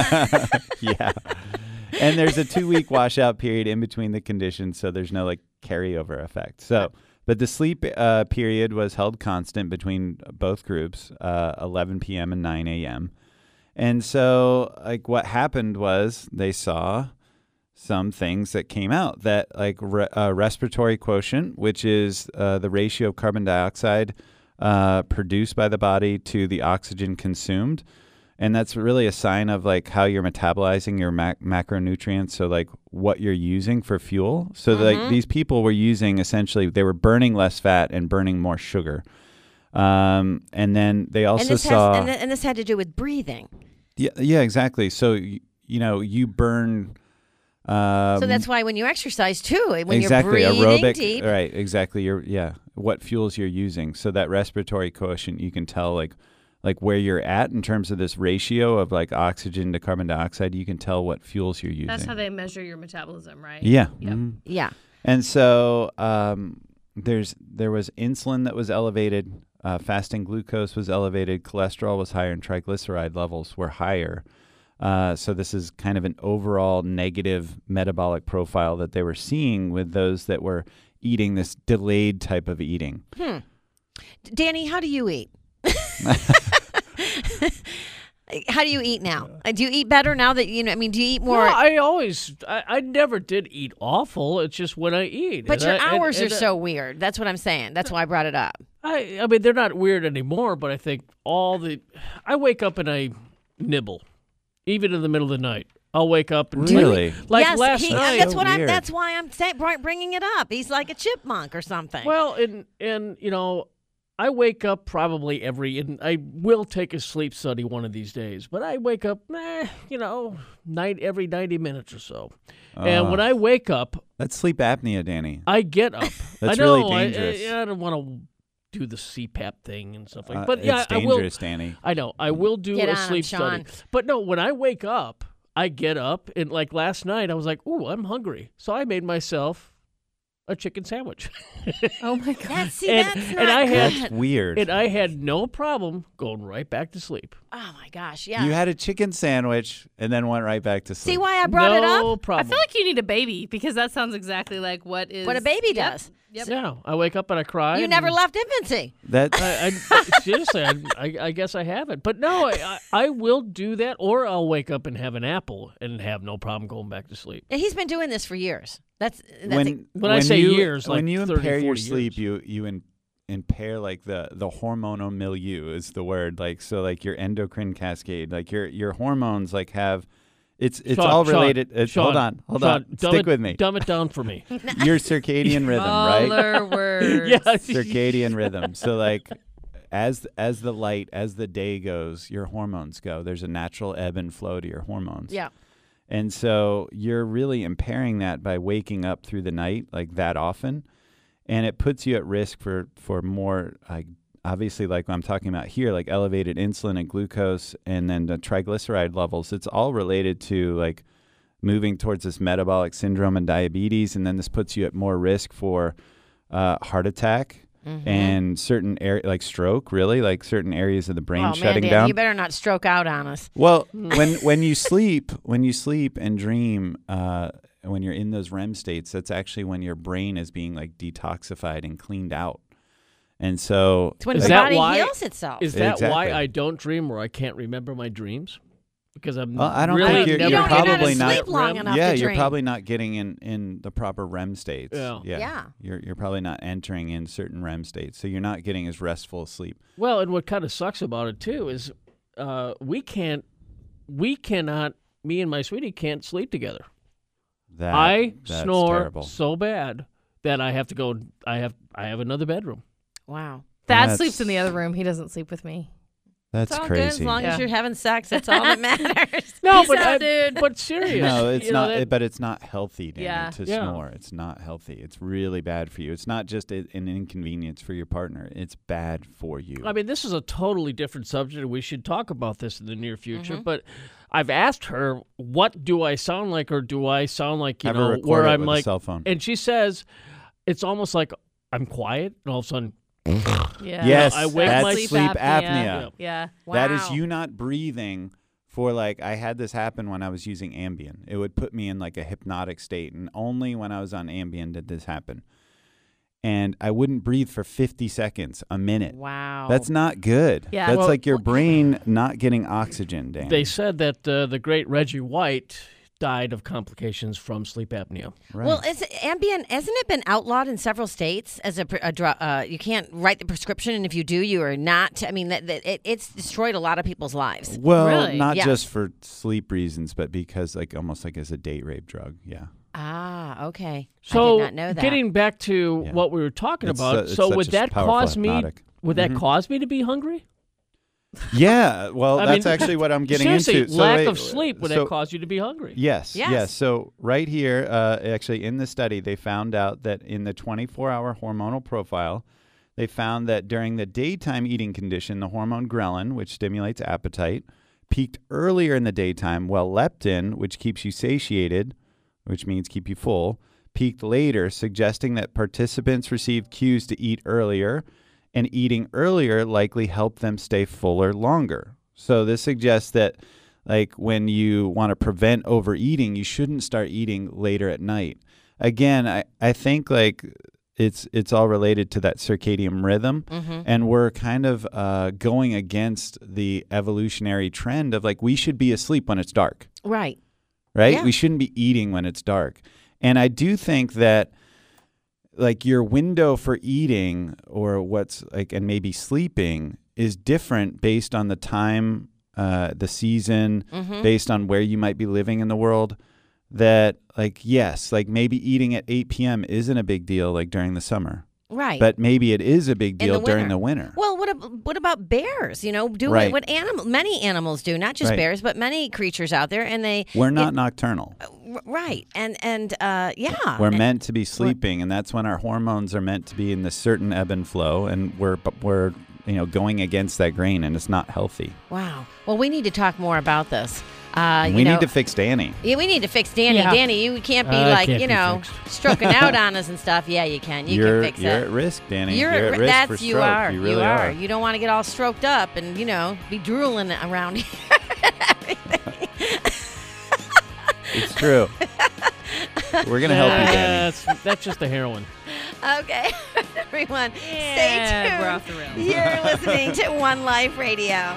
B: yeah. And there's a two-week washout period in between the conditions, so there's no like carryover effect. So, but the sleep uh, period was held constant between both groups, uh, eleven p.m. and nine a.m. And so, like, what happened was they saw some things that came out that, like, re- uh, respiratory quotient, which is uh, the ratio of carbon dioxide uh, produced by the body to the oxygen consumed. And that's really a sign of, like, how you're metabolizing your mac- macronutrients, so, like, what you're using for fuel. So,
A: Mhm.
B: like, these people were using, essentially, they were burning less fat and burning more sugar. Um, and then they also
A: and, this
B: saw...
A: has, and, th- and this had to do with breathing.
B: Yeah, yeah, exactly. So, y- you know, you burn... Um,
A: So that's why when you exercise, too, when
B: exactly,
A: you're breathing
B: aerobic,
A: deep.
B: right, exactly. You're, yeah, what fuels you're using. So that respiratory quotient, you can tell, like, like where you're at in terms of this ratio of, like, oxygen to carbon dioxide. You can tell what fuels you're using.
D: That's how they measure your metabolism, right?
B: Yeah.
D: Yep.
B: mhm.
A: Yeah.
B: And so um, there's there was insulin that was elevated, uh, fasting glucose was elevated, cholesterol was higher, and triglyceride levels were higher. Uh, so this is kind of an overall negative metabolic profile that they were seeing with those that were eating this delayed type of eating.
A: Hmm. Danny, how do you eat? How do you eat now? Uh, Do you eat better now that you know? I mean, do you eat more?
H: No, I always, I, I never did eat awful. It's just when I eat.
A: but
H: And
A: your
H: I- and-
A: hours
H: and
A: are
H: I-
A: so weird. That's what I'm saying. That's why I brought it up.
H: I, I mean, they're not weird anymore, but I think all the, I wake up and I nibble, even in the middle of the night. I'll wake up and
B: Really?
H: like, like
A: yes,
H: last
A: he,
H: night.
A: that's
B: So
A: what I'm.
B: weird.
A: That's why I'm saying, bringing it up. He's like a chipmunk or something.
H: Well, and and you know, I wake up probably every, and I will take a sleep study one of these days, but I wake up, eh, you know, night every ninety minutes or so. And when
B: Ah.
H: I wake up,
B: That's sleep apnea, Danny.
H: I get up.
B: That's
H: I know,
B: really
H: I-
B: dangerous.
H: I, I, don't want to do the C PAP thing and stuff like
B: Uh,
H: that. But yeah,
B: it's
H: I will.
B: dangerous, Danny.
H: I know. I will do
A: Get
H: a
A: on 'em,
H: sleep
A: Sean.
H: study. But no, when I wake up, I get up, and like last night, I was like, ooh, I'm hungry. So I made myself a chicken sandwich.
D: Oh my god.
A: That's, see,
H: And-
A: that's
H: and
A: not
H: I had-
A: good.
B: That's weird.
H: and I had no problem going right back to sleep.
A: Oh my gosh, yeah.
B: You had a chicken sandwich and then went right back to sleep.
A: See why I brought it
H: no
A: up?
D: I
H: problem.
D: feel like you need a baby because that sounds exactly like what is
A: What a baby
D: Yep.
A: does.
D: Yep.
H: Yeah, I wake up and I cry.
A: You never
H: and
A: left infancy.
B: That
H: I, I, seriously, I, I, I guess I haven't. But no, I, I, I will do that, or I'll wake up and have an apple and have no problem going back to sleep.
A: And he's been doing this for years. That's that's
B: when
H: When I
B: when
H: say
B: you,
H: years, like
B: when you
H: thirty,
B: impair your
H: forty
B: sleep,
H: years.
B: you you in, impair like the the hormonal milieu is the word. Like so, like your endocrine cascade, like your your hormones, like have. It's it's
H: Sean,
B: all
H: Sean,
B: related. It's,
H: Sean,
B: hold on, hold
H: Sean,
B: on.
H: dumb
B: Stick
H: it,
B: with me.
H: Dumb it down for me.
B: Your circadian rhythm, right?
D: Baller words.
H: yeah,
B: Circadian rhythm. So like as as the light, as the day goes, your hormones go. There's a natural ebb and flow to your hormones.
A: yeah.
B: And so you're really impairing that by waking up through the night like that often. and it puts you at risk for for more like obviously like what I'm talking about here, like elevated insulin and glucose, and then the triglyceride levels. It's all related to like moving towards this metabolic syndrome and diabetes, and then this puts you at more risk for uh, heart attack. Mm-hmm. And certain area like stroke, really, like certain areas of the brain
A: oh,
B: shutting
A: man, Dan,
B: down.
A: You better not stroke out on us.
B: Well, when when you sleep, when you sleep and dream, uh, when you're in those R E M states, that's actually when your brain is being like detoxified and cleaned out. And so,
A: it's when
H: is
A: the
H: that
A: body
H: why,
A: heals itself.
H: Is that
B: exactly.
H: why I don't dream or I can't remember my dreams? Because I'm
B: well, I don't
H: really
B: think you're,
H: never
B: you're
A: you
B: probably
A: you're not
B: not.
A: asleep long enough
B: yeah,
A: to
B: you're
A: dream.
B: probably not getting in, in the proper R E M states.
H: Yeah.
B: yeah,
A: Yeah.
B: You're you're probably not entering in certain R E M states, so you're not getting as restful a sleep.
H: Well, and what kind of sucks about it too is uh, we can't, we cannot, me and my sweetie can't sleep together.
B: That
H: I
B: that's
H: snore
B: terrible.
H: so bad that I have to go. I have I have another bedroom.
A: Wow.
D: Thad
B: That's-
D: sleeps in the other room. He doesn't sleep with me.
B: That's
A: It's all
B: crazy.
A: good as long
D: Yeah.
A: as you're having sex. That's all that matters.
H: No,
D: Peace
H: but
D: out,
H: I-
D: dude.
H: but serious.
B: No, it's
H: You know,
B: not.
H: that-
B: it- but it's not healthy, Danny,
D: Yeah.
B: to
H: Yeah.
B: snore. It's not healthy. It's really bad for you. It's not just a, an inconvenience for your partner. It's bad for you.
H: I mean, this is a totally different subject, and we should talk about this in the near future.
A: Mm-hmm.
H: But I've asked her, "What do I sound like, or do I sound like you
B: Have her
H: know
B: record
H: where
B: it
H: I'm
B: with a
H: like?"
B: cell phone.
H: And she says, "It's almost like I'm quiet, and all of a sudden,
D: Yeah.
B: Yes,
H: I wake
B: that's
H: my-
B: sleep,
D: Sleep
B: apnea.
D: apnea. Yeah.
B: That is
A: Wow.
B: you not breathing for like, I had this happen when I was using Ambien. It would put me in like a hypnotic state, and only when I was on Ambien did this happen. And I wouldn't breathe for fifty seconds, a minute.
A: Wow.
B: That's not good.
D: Yeah.
B: That's
H: Well-
B: like your brain not getting oxygen, Dan.
H: they said that uh, the great Reggie White died of complications from sleep apnea."
B: right.
A: Well, is it, Ambien, hasn't it been outlawed in several states as a, pr- a drug? Uh, you can't write the prescription, and if you do, you are not. I mean, that, that it, it's destroyed a lot of people's lives.
B: Well,
D: Really?
B: not
A: Yes.
B: just for sleep reasons, but because like almost like as a date rape drug. Yeah.
A: Ah, okay.
H: So,
A: I did not know that.
H: getting back to
B: Yeah.
H: what we were talking
B: It's,
H: about,
B: uh, it's
H: so
B: such
H: would
B: a
H: that
B: powerful
H: cause me?
B: hypnotic.
H: Would that
B: Mhm.
H: cause me to be hungry?
B: Yeah. Well,
H: I
B: that's
H: mean,
B: actually what I'm getting
H: seriously,
B: into. So
H: lack
B: wait,
H: of sleep would
B: so-
H: that cause you to be hungry?
B: Yes,
A: Yes.
B: yes. So right here, uh, actually in the study, they found out that in the twenty-four hour hormonal profile, they found that during the daytime eating condition, the hormone ghrelin, which stimulates appetite, peaked earlier in the daytime, while leptin, which keeps you satiated, which means keep you full, peaked later, suggesting that participants received cues to eat earlier, and eating earlier likely helped them stay fuller longer. So this suggests that like when you want to prevent overeating, you shouldn't start eating later at night. Again, I, I think like it's it's all related to that circadian rhythm,
A: Mm-hmm.
B: and we're kind of uh, going against the evolutionary trend of like we should be asleep when it's dark,
A: Right.
B: right?
A: Yeah.
B: We shouldn't be eating when it's dark. And I do think that like your window for eating or what's like and maybe sleeping is different based on the time, uh, the season,
A: Mm-hmm.
B: based on where you might be living in the world. That like yes, like maybe eating at eight p.m. isn't a big deal like during the summer,
A: Right.
B: but maybe it is a big
A: In
B: deal
A: the
B: during
A: winter.
B: the winter.
A: Well, what ab- what about bears? You know, do
B: Right.
A: what animal many animals do, not just
B: Right.
A: bears, but many creatures out there, and they
B: We're not
A: it-
B: nocturnal.
A: r- right, and and uh, yeah,
B: We're
A: And-
B: meant to be sleeping, and that's when our hormones are meant to be in this certain ebb and flow, and we're we're you know going against that grain, and it's not healthy.
A: Wow. Well, we need to talk more about this. Uh,
B: And
A: you
B: we
A: know,
B: need to fix Danny.
A: Yeah, we need to fix Danny.
D: Yeah.
A: Danny, you can't be
H: I
A: like,
H: can't
A: you
H: be
A: know,
H: fixed.
A: stroking out on us and stuff. Yeah, you can. You
B: you're
A: can fix
B: you're
A: it.
B: at risk, Danny.
A: You're,
B: You're
A: at
B: at
A: ri-
B: risk
A: that's
B: for
A: you
B: stroke.
A: are.
B: You really
A: are.
B: are.
A: You don't want to get all stroked up and you know be drooling around here.
B: It's true. We're gonna help you, Danny.
H: That's, that's just the heroin.
A: Okay, everyone,
D: Yeah,
A: stay tuned.
D: we're off the rails.
A: You're listening to One Life Radio.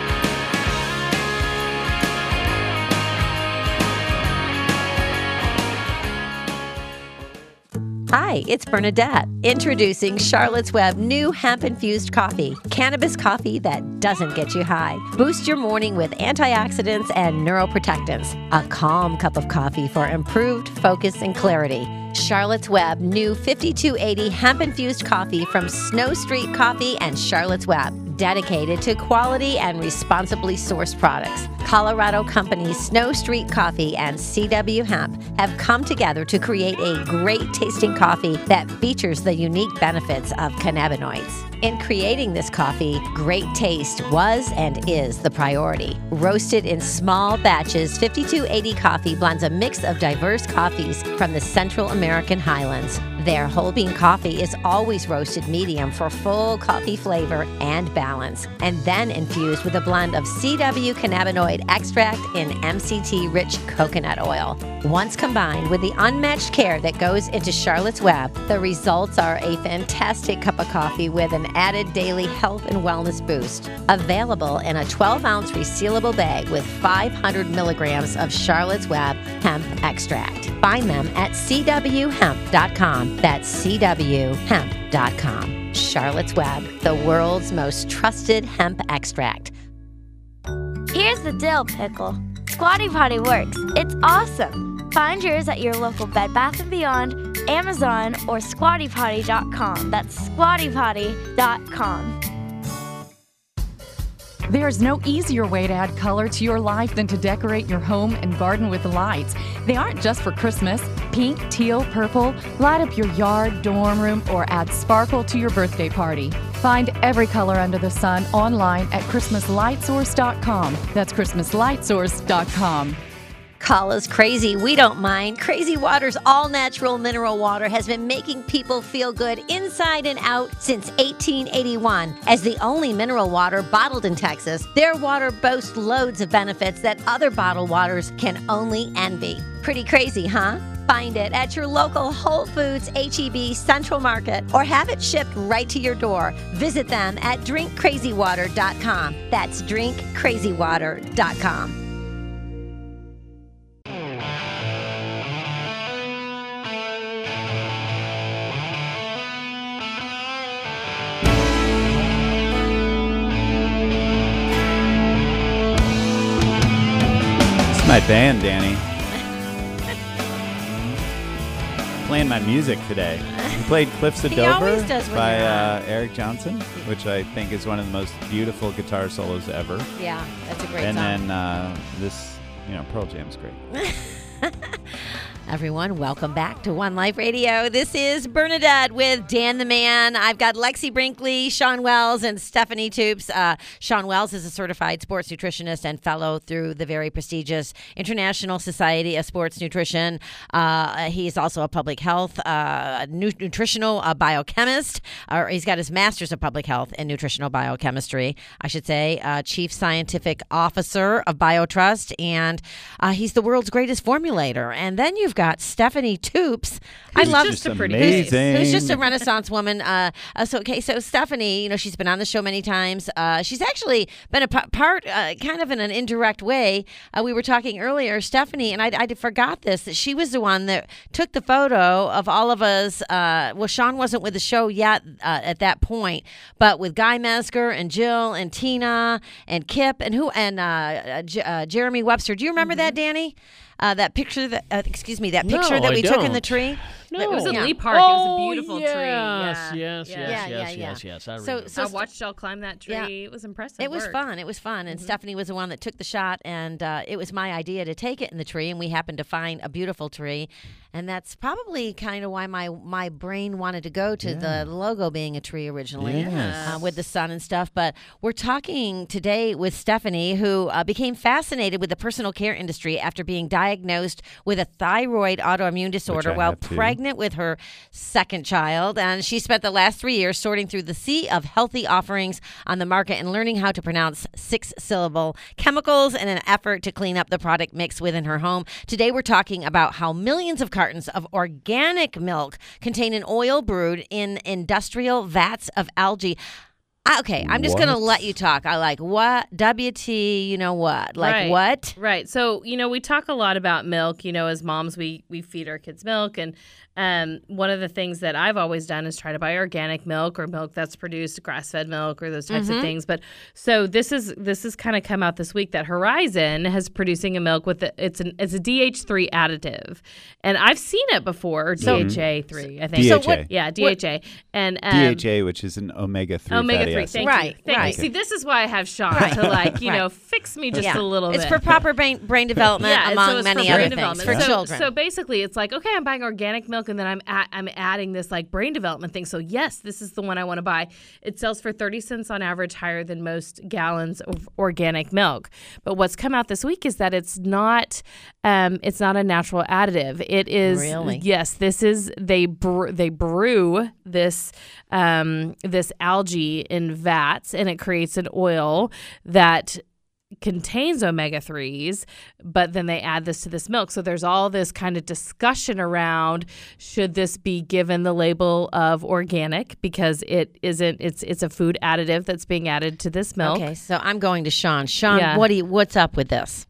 A: Hi, it's Bernadette, introducing Charlotte's Web new hemp-infused coffee. Cannabis coffee that doesn't get you high. Boost your morning with antioxidants and neuroprotectants. A calm cup of coffee for improved focus and clarity. Charlotte's Web new fifty-two eighty hemp-infused coffee from Snow Street Coffee and Charlotte's Web. dedicated to quality and responsibly sourced products. Colorado companies Snow Street Coffee and C W Hemp have come together to create a great tasting coffee that features the unique benefits of cannabinoids. In creating this coffee, great taste was and is the priority. Roasted in small batches, fifty-two eighty Coffee blends a mix of diverse coffees from the Central American highlands. Their whole bean coffee is always roasted medium for full coffee flavor and balance, and then infused with a blend of C W cannabinoid extract in M C T-rich coconut oil. Once combined with the unmatched care that goes into Charlotte's Web, the results are a fantastic cup of coffee with an added daily health and wellness boost. Available in a twelve ounce resealable bag with five hundred milligrams of Charlotte's Web hemp extract. Find them at C W hemp dot com. That's C W hemp dot com. Charlotte's Web, the world's most trusted hemp extract.
I: Here's the dill pickle. Squatty Potty works. It's awesome. Find yours at your local Bed Bath and Beyond, Amazon, or squatty potty dot com. That's squatty potty dot com.
J: There's no easier way to add color to your life than to decorate your home and garden with lights. They aren't just for Christmas. Pink, teal, purple, light up your yard, dorm room, or add sparkle to your birthday party. Find every color under the sun online at Christmas light source dot com. That's Christmas light source dot com.
A: Call us crazy. We don't mind. Crazy Water's all-natural mineral water has been making people feel good inside and out since eighteen eighty-one. As the only mineral water bottled in Texas, their water boasts loads of benefits that other bottled waters can only envy. Pretty crazy, huh? Find it at your local Whole Foods, H E B, Central Market, or have it shipped right to your door. Visit them at drink crazy water dot com. That's drink crazy water dot com.
B: My band, Danny. Playing my music today. We played Cliffs of
A: He
B: Dover
A: always does when
B: by
A: you're
B: uh, Eric Johnson, which I think is one of the most beautiful guitar solos ever.
A: Yeah, that's a great
B: and
A: song.
B: then uh, this, you know, Pearl Jam's great.
A: Everyone, welcome back to One Life Radio. This is Bernadette with Dan the Man. I've got Lexi Brinkley, Sean Wells, and Stephanie Toops. Uh, Sean Wells is a certified sports nutritionist and fellow through the very prestigious International Society of Sports Nutrition. Uh, he's also a public health uh, nu- nutritional uh, biochemist. Or he's got his master's of public health and nutritional biochemistry, I should say. Uh, chief scientific officer of BioTrust, and uh, he's the world's greatest formulator. And then you've got Stephanie Toops. I love
B: just a pretty face.
A: Who's just a Renaissance woman. Uh, uh, so okay, so Stephanie, you know, she's been on the show many times. Uh, she's actually been a p- part, uh, kind of in an indirect way. Uh, we were talking earlier, Stephanie, and I, I forgot this, that she was the one that took the photo of all of us. Uh, well, Sean wasn't with the show yet uh, at that point, but with Guy Metzger and Jill and Tina and Kip and who and uh, uh, J- uh, Jeremy Webster. Do you remember mm-hmm. that, Danny? Uh, that picture that, uh, excuse me, that picture
H: No,
A: that we
H: I
A: took in
H: don't.
A: the tree.
H: No.
D: It was in
A: Yeah.
D: Lee Park.
H: Oh,
D: it was a beautiful
H: yes,
D: tree. Yeah.
H: Yes, yes,
D: Yeah.
H: yes,
A: Yeah,
H: yes,
A: yeah,
H: yes,
A: yeah.
H: yes. I
A: So-
H: remember.
A: so
D: I watched y'all climb that tree.
A: Yeah.
D: It was impressive.
A: It was
D: work.
A: fun. It was fun. And
D: Mhm.
A: Stephanie was the one that took the shot, and uh, it was my idea to take it in the tree, and we happened to find a beautiful tree. And that's probably kind of why my, my brain wanted to go to
B: Yeah.
A: the logo being a tree originally,
B: Yes.
A: uh, with the sun and stuff. But we're talking today with Stephanie, who uh, became fascinated with the personal care industry after being diagnosed with a thyroid autoimmune disorder
B: I
A: while
B: have too.
A: pregnant with her second child. And she spent the last three years sorting through the sea of healthy offerings on the market and learning how to pronounce six-syllable chemicals in an effort to clean up the product mix within her home. Today, we're talking about how millions of cartons of organic milk contain an oil brewed in industrial vats of algae. Ah, Okay, I'm just going to
B: What?
A: let you talk. I like what? W T, you know what? Like
D: Right.
A: what?
D: Right. So, you know, we talk a lot about milk. You know, as moms, we we feed our kids milk. And um, one of the things that I've always done is try to buy organic milk or milk that's produced grass-fed milk or those types
A: Mhm.
D: of things. But so this is this has kind of come out this week that Horizon has producing a milk with a, it's an it's a D H three additive, and I've seen it before. Or D H A three, I think.
B: D H A.
D: So what? Yeah, D H A and um,
B: D H A, which is an omega three
D: omega
B: fatty
D: free.
B: yes.
D: Thank
A: Right,
D: you. Thank
A: right.
D: you. See, this is why I have Sean
A: Right.
D: to like, you
A: Right.
D: know, fix me just
A: Yeah.
D: a little
A: It's
D: bit.
A: for proper brain brain development
D: yeah,
A: among
D: so it's
A: many
D: for
A: other
D: brain
A: things
D: development.
A: for
D: so,
A: children.
D: So basically, it's like, okay, I'm buying organic milk, and then I'm at, I'm adding this like brain development thing. So yes, this is the one I want to buy. It sells for thirty cents on average, higher than most gallons of organic milk. But what's come out this week is that it's not um, it's not a natural additive. It is
A: Really?
D: yes, this is they bre- they brew this um, this algae in vats, and it creates an oil that contains omega threes, but then they add this to this milk. So there's all this kind of discussion around, should this be given the label of organic because it isn't, it's it's a food additive that's being added to this milk.
A: Okay, so I'm going to Sean. Sean,
D: Yeah.
A: what do you, what's up with this?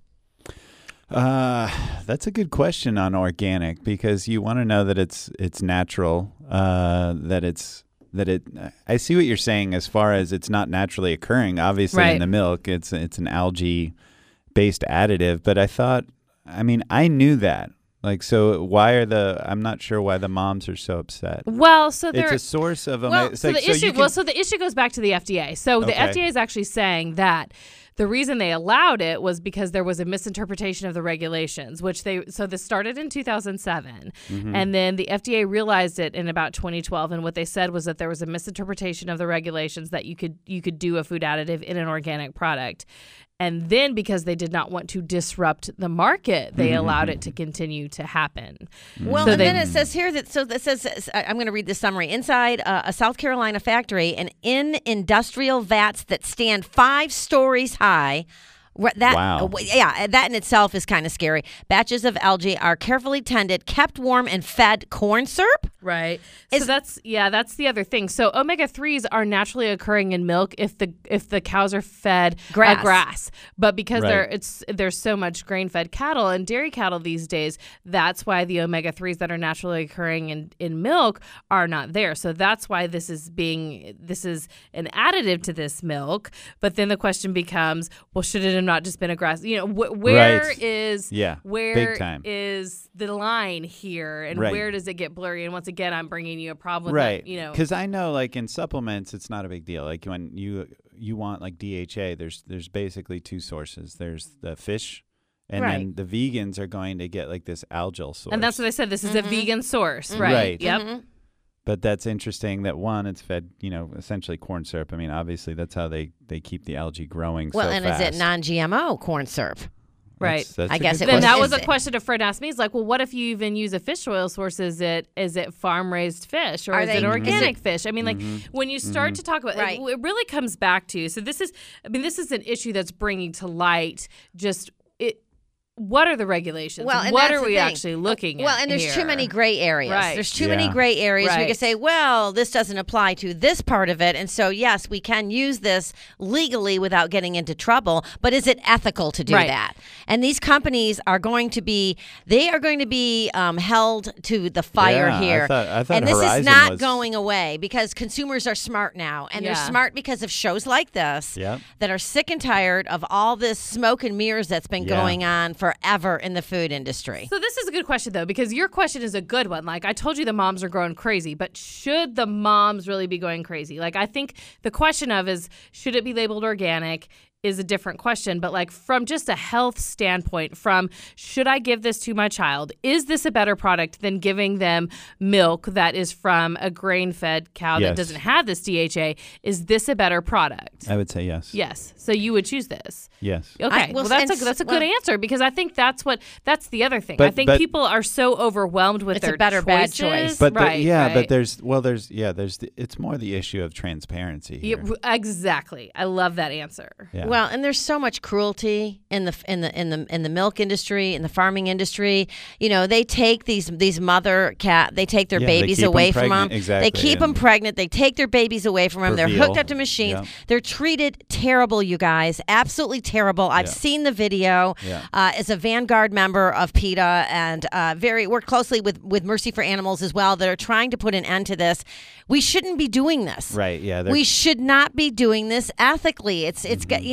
B: Uh, that's a good question on organic, because you want to know that it's it's natural, uh, that it's that it. I see what you're saying as far as it's not naturally occurring. Obviously,
D: Right.
B: in the milk, it's it's an algae based additive. But I thought, I mean, I knew that. Like, so why are the? I'm not sure why the moms are so upset.
D: Well, so
B: It's
D: they're
B: a source of.
D: well,
B: Omega-
D: so
B: like,
D: the
B: so you
D: issue
B: can-
D: well, so the issue goes back to the F D A. So the
B: Okay.
D: F D A is actually saying that the reason they allowed it was because there was a misinterpretation of the regulations, which they so this started in two thousand seven,
B: Mm-hmm.
D: and then the F D A realized it in about twenty twelve, and what they said was that there was a misinterpretation of the regulations that you could you could do a food additive in an organic product. And then because they did not want to disrupt the market, they allowed it to continue to happen.
A: Well,
D: So
A: and
D: they-
A: then it says here that so that says I- I'm going to read the summary. Inside uh, a South Carolina factory, and in industrial vats that stand five stories high. Re- That
B: Wow.
A: uh, yeah, that in itself is kind of scary. Batches of algae are carefully tended, kept warm, and fed corn syrup.
D: Right. So
A: Is-
D: that's yeah, that's the other thing. So omega threes are naturally occurring in milk if the if the cows are fed
A: Grass.
D: uh, grass. But because
B: Right.
D: there it's there's so much grain-fed cattle and dairy cattle these days, that's why the omega threes that are naturally occurring in, in milk are not there. So that's why this is being this is an additive to this milk. But then the question becomes, well, should it have not just been a grass? You know, wh- where
B: Right.
D: is
B: Yeah,
D: where
B: big time.
D: is the line here, and
B: Right.
D: where does it get blurry? And once again, I'm bringing you a problem with
B: right
D: that, you know.
B: because I know, like, in supplements it's not a big deal. Like when you you want like D H A, there's there's basically two sources. There's the fish, and
A: Right.
B: then the vegans are going to get like this algal source.
D: And that's what I said. This is
A: Mm-hmm.
D: a vegan source, right?
B: Right.
D: Yep.
B: But that's interesting that one, it's fed, you know, essentially corn syrup. I mean, obviously that's how they they keep the algae growing
A: Well,
B: so
A: and
B: fast.
A: is it non-G M O corn syrup?
D: Right.
B: That's- that's
A: I
B: a
A: guess
B: good
A: it
D: Then
A: was-
D: that
B: question.
D: was
A: is
D: a
A: it-
D: question a friend asked me. He's like, well, what if you even use a fish oil source? Is it is it farm raised fish or
A: Are
D: is
A: they-
D: it
A: is
D: organic
A: it-
D: fish? I mean, like
B: Mm-hmm.
D: when you start to talk about
A: Right.
D: it, it really comes back to. So this is, I mean, this is an issue that's bringing to light just it. What are the regulations?
A: Well, and
D: what
A: that's
D: are
A: the
D: we
A: thing.
D: actually looking at?
A: Well, and there's too
D: here?
A: many gray areas.
D: Right.
A: There's too
B: Yeah.
A: many gray areas. We
D: Right.
A: could say, well, this doesn't apply to this part of it. And so, yes, we can use this legally without getting into trouble. But is it ethical to do
D: Right.
A: that? And these companies are going to be, they are going to be um, held to the fire
B: Yeah, I
A: here.
B: thought- I thought
A: and this
B: Horizon
A: is not
B: was-
A: going away because consumers are smart now. And they're
D: Yeah.
A: smart because of shows like this
B: Yep.
A: that are sick and tired of all this smoke and mirrors that's been
B: Yeah.
A: going on forever in the food industry.
D: So this is a good question though, because your question is a good one. Like I told you, the moms are growing crazy, but should the moms really be going crazy? Like I think the question of is, should it be labeled organic? Is a different question, but like from just a health standpoint, from should I give this to my child? Is this a better product than giving them milk that is from a grain-fed cow
B: Yes.
D: that doesn't have this D H A? Is this a better product?
B: I would say yes.
D: Yes. So you would choose this.
B: Yes.
D: Okay,
A: I- well,
D: well, that's
A: and
D: a that's a
A: s-
D: good
A: well-
D: answer because I think that's what that's the other thing. I
B: But-
D: think
B: but-
D: people are so overwhelmed with
A: It's a
D: their
A: better bad
D: choices.
A: choice.
B: But the-
D: right,
B: yeah,
D: right.
B: but there's well, there's yeah, there's the, it's more the issue of transparency
D: Yeah,
B: here.
D: r- exactly. I love that answer.
B: Yeah.
A: Well, and there's so much cruelty in the in the in the in the milk industry, in the farming industry. You know, they take these these mother cat, they take their
B: Yeah, they
A: babies
B: keep 'em
A: away from
B: pregnant,
A: them.
B: exactly,
A: They keep them
B: and-
A: pregnant. They take their babies away from them.
B: For
A: They're
B: veal.
A: hooked up to machines.
B: Yeah.
A: They're treated terrible, you guys. Absolutely terrible. I've
B: Yeah.
A: seen the video.
B: Yeah.
A: Uh, as a Vanguard member of PETA, and uh, very work closely with with Mercy for Animals as well, that are trying to put an end to this. We shouldn't be doing this.
B: Right, yeah, they're-
A: We should not be doing this ethically. It's it's got you know.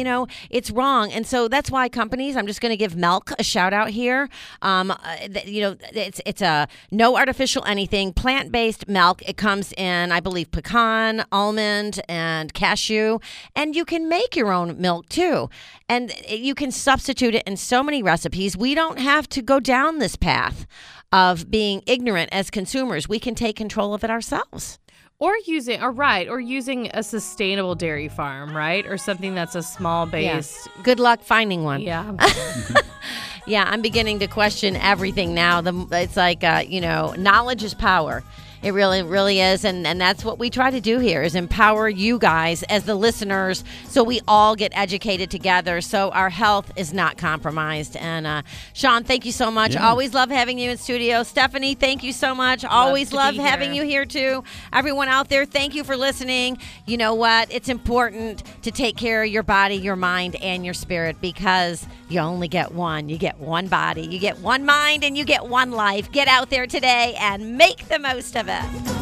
A: know, it's wrong. And so that's why companies, I'm just going to give milk a shout out here. Um, uh, th- you know, it's it's a no artificial anything, plant-based milk. It comes in, I believe, pecan, almond, and cashew. And you can make your own milk too. And you can substitute it in so many recipes. We don't have to go down this path of being ignorant as consumers. We can take control of it ourselves.
D: Or using, or right, or using a sustainable dairy farm, right? Or something that's a small base.
A: Yeah. Good luck finding one.
D: Yeah.
A: Yeah, I'm beginning to question everything now. The, it's like, uh, you know, knowledge is power. It really, really is. And, and that's what we try to do here is empower you guys as the listeners so we all get educated together so our health is not compromised. And uh, Sean, thank you so much.
B: Yeah.
A: Always love having you in studio. Stephanie, thank you so much. Always love, love having here. you here too. Everyone out there, thank you for listening. You know what? It's important to take care of your body, your mind, and your spirit because you only get one. You get one body, you get one mind, and you get one life. Get out there today and make the most of it.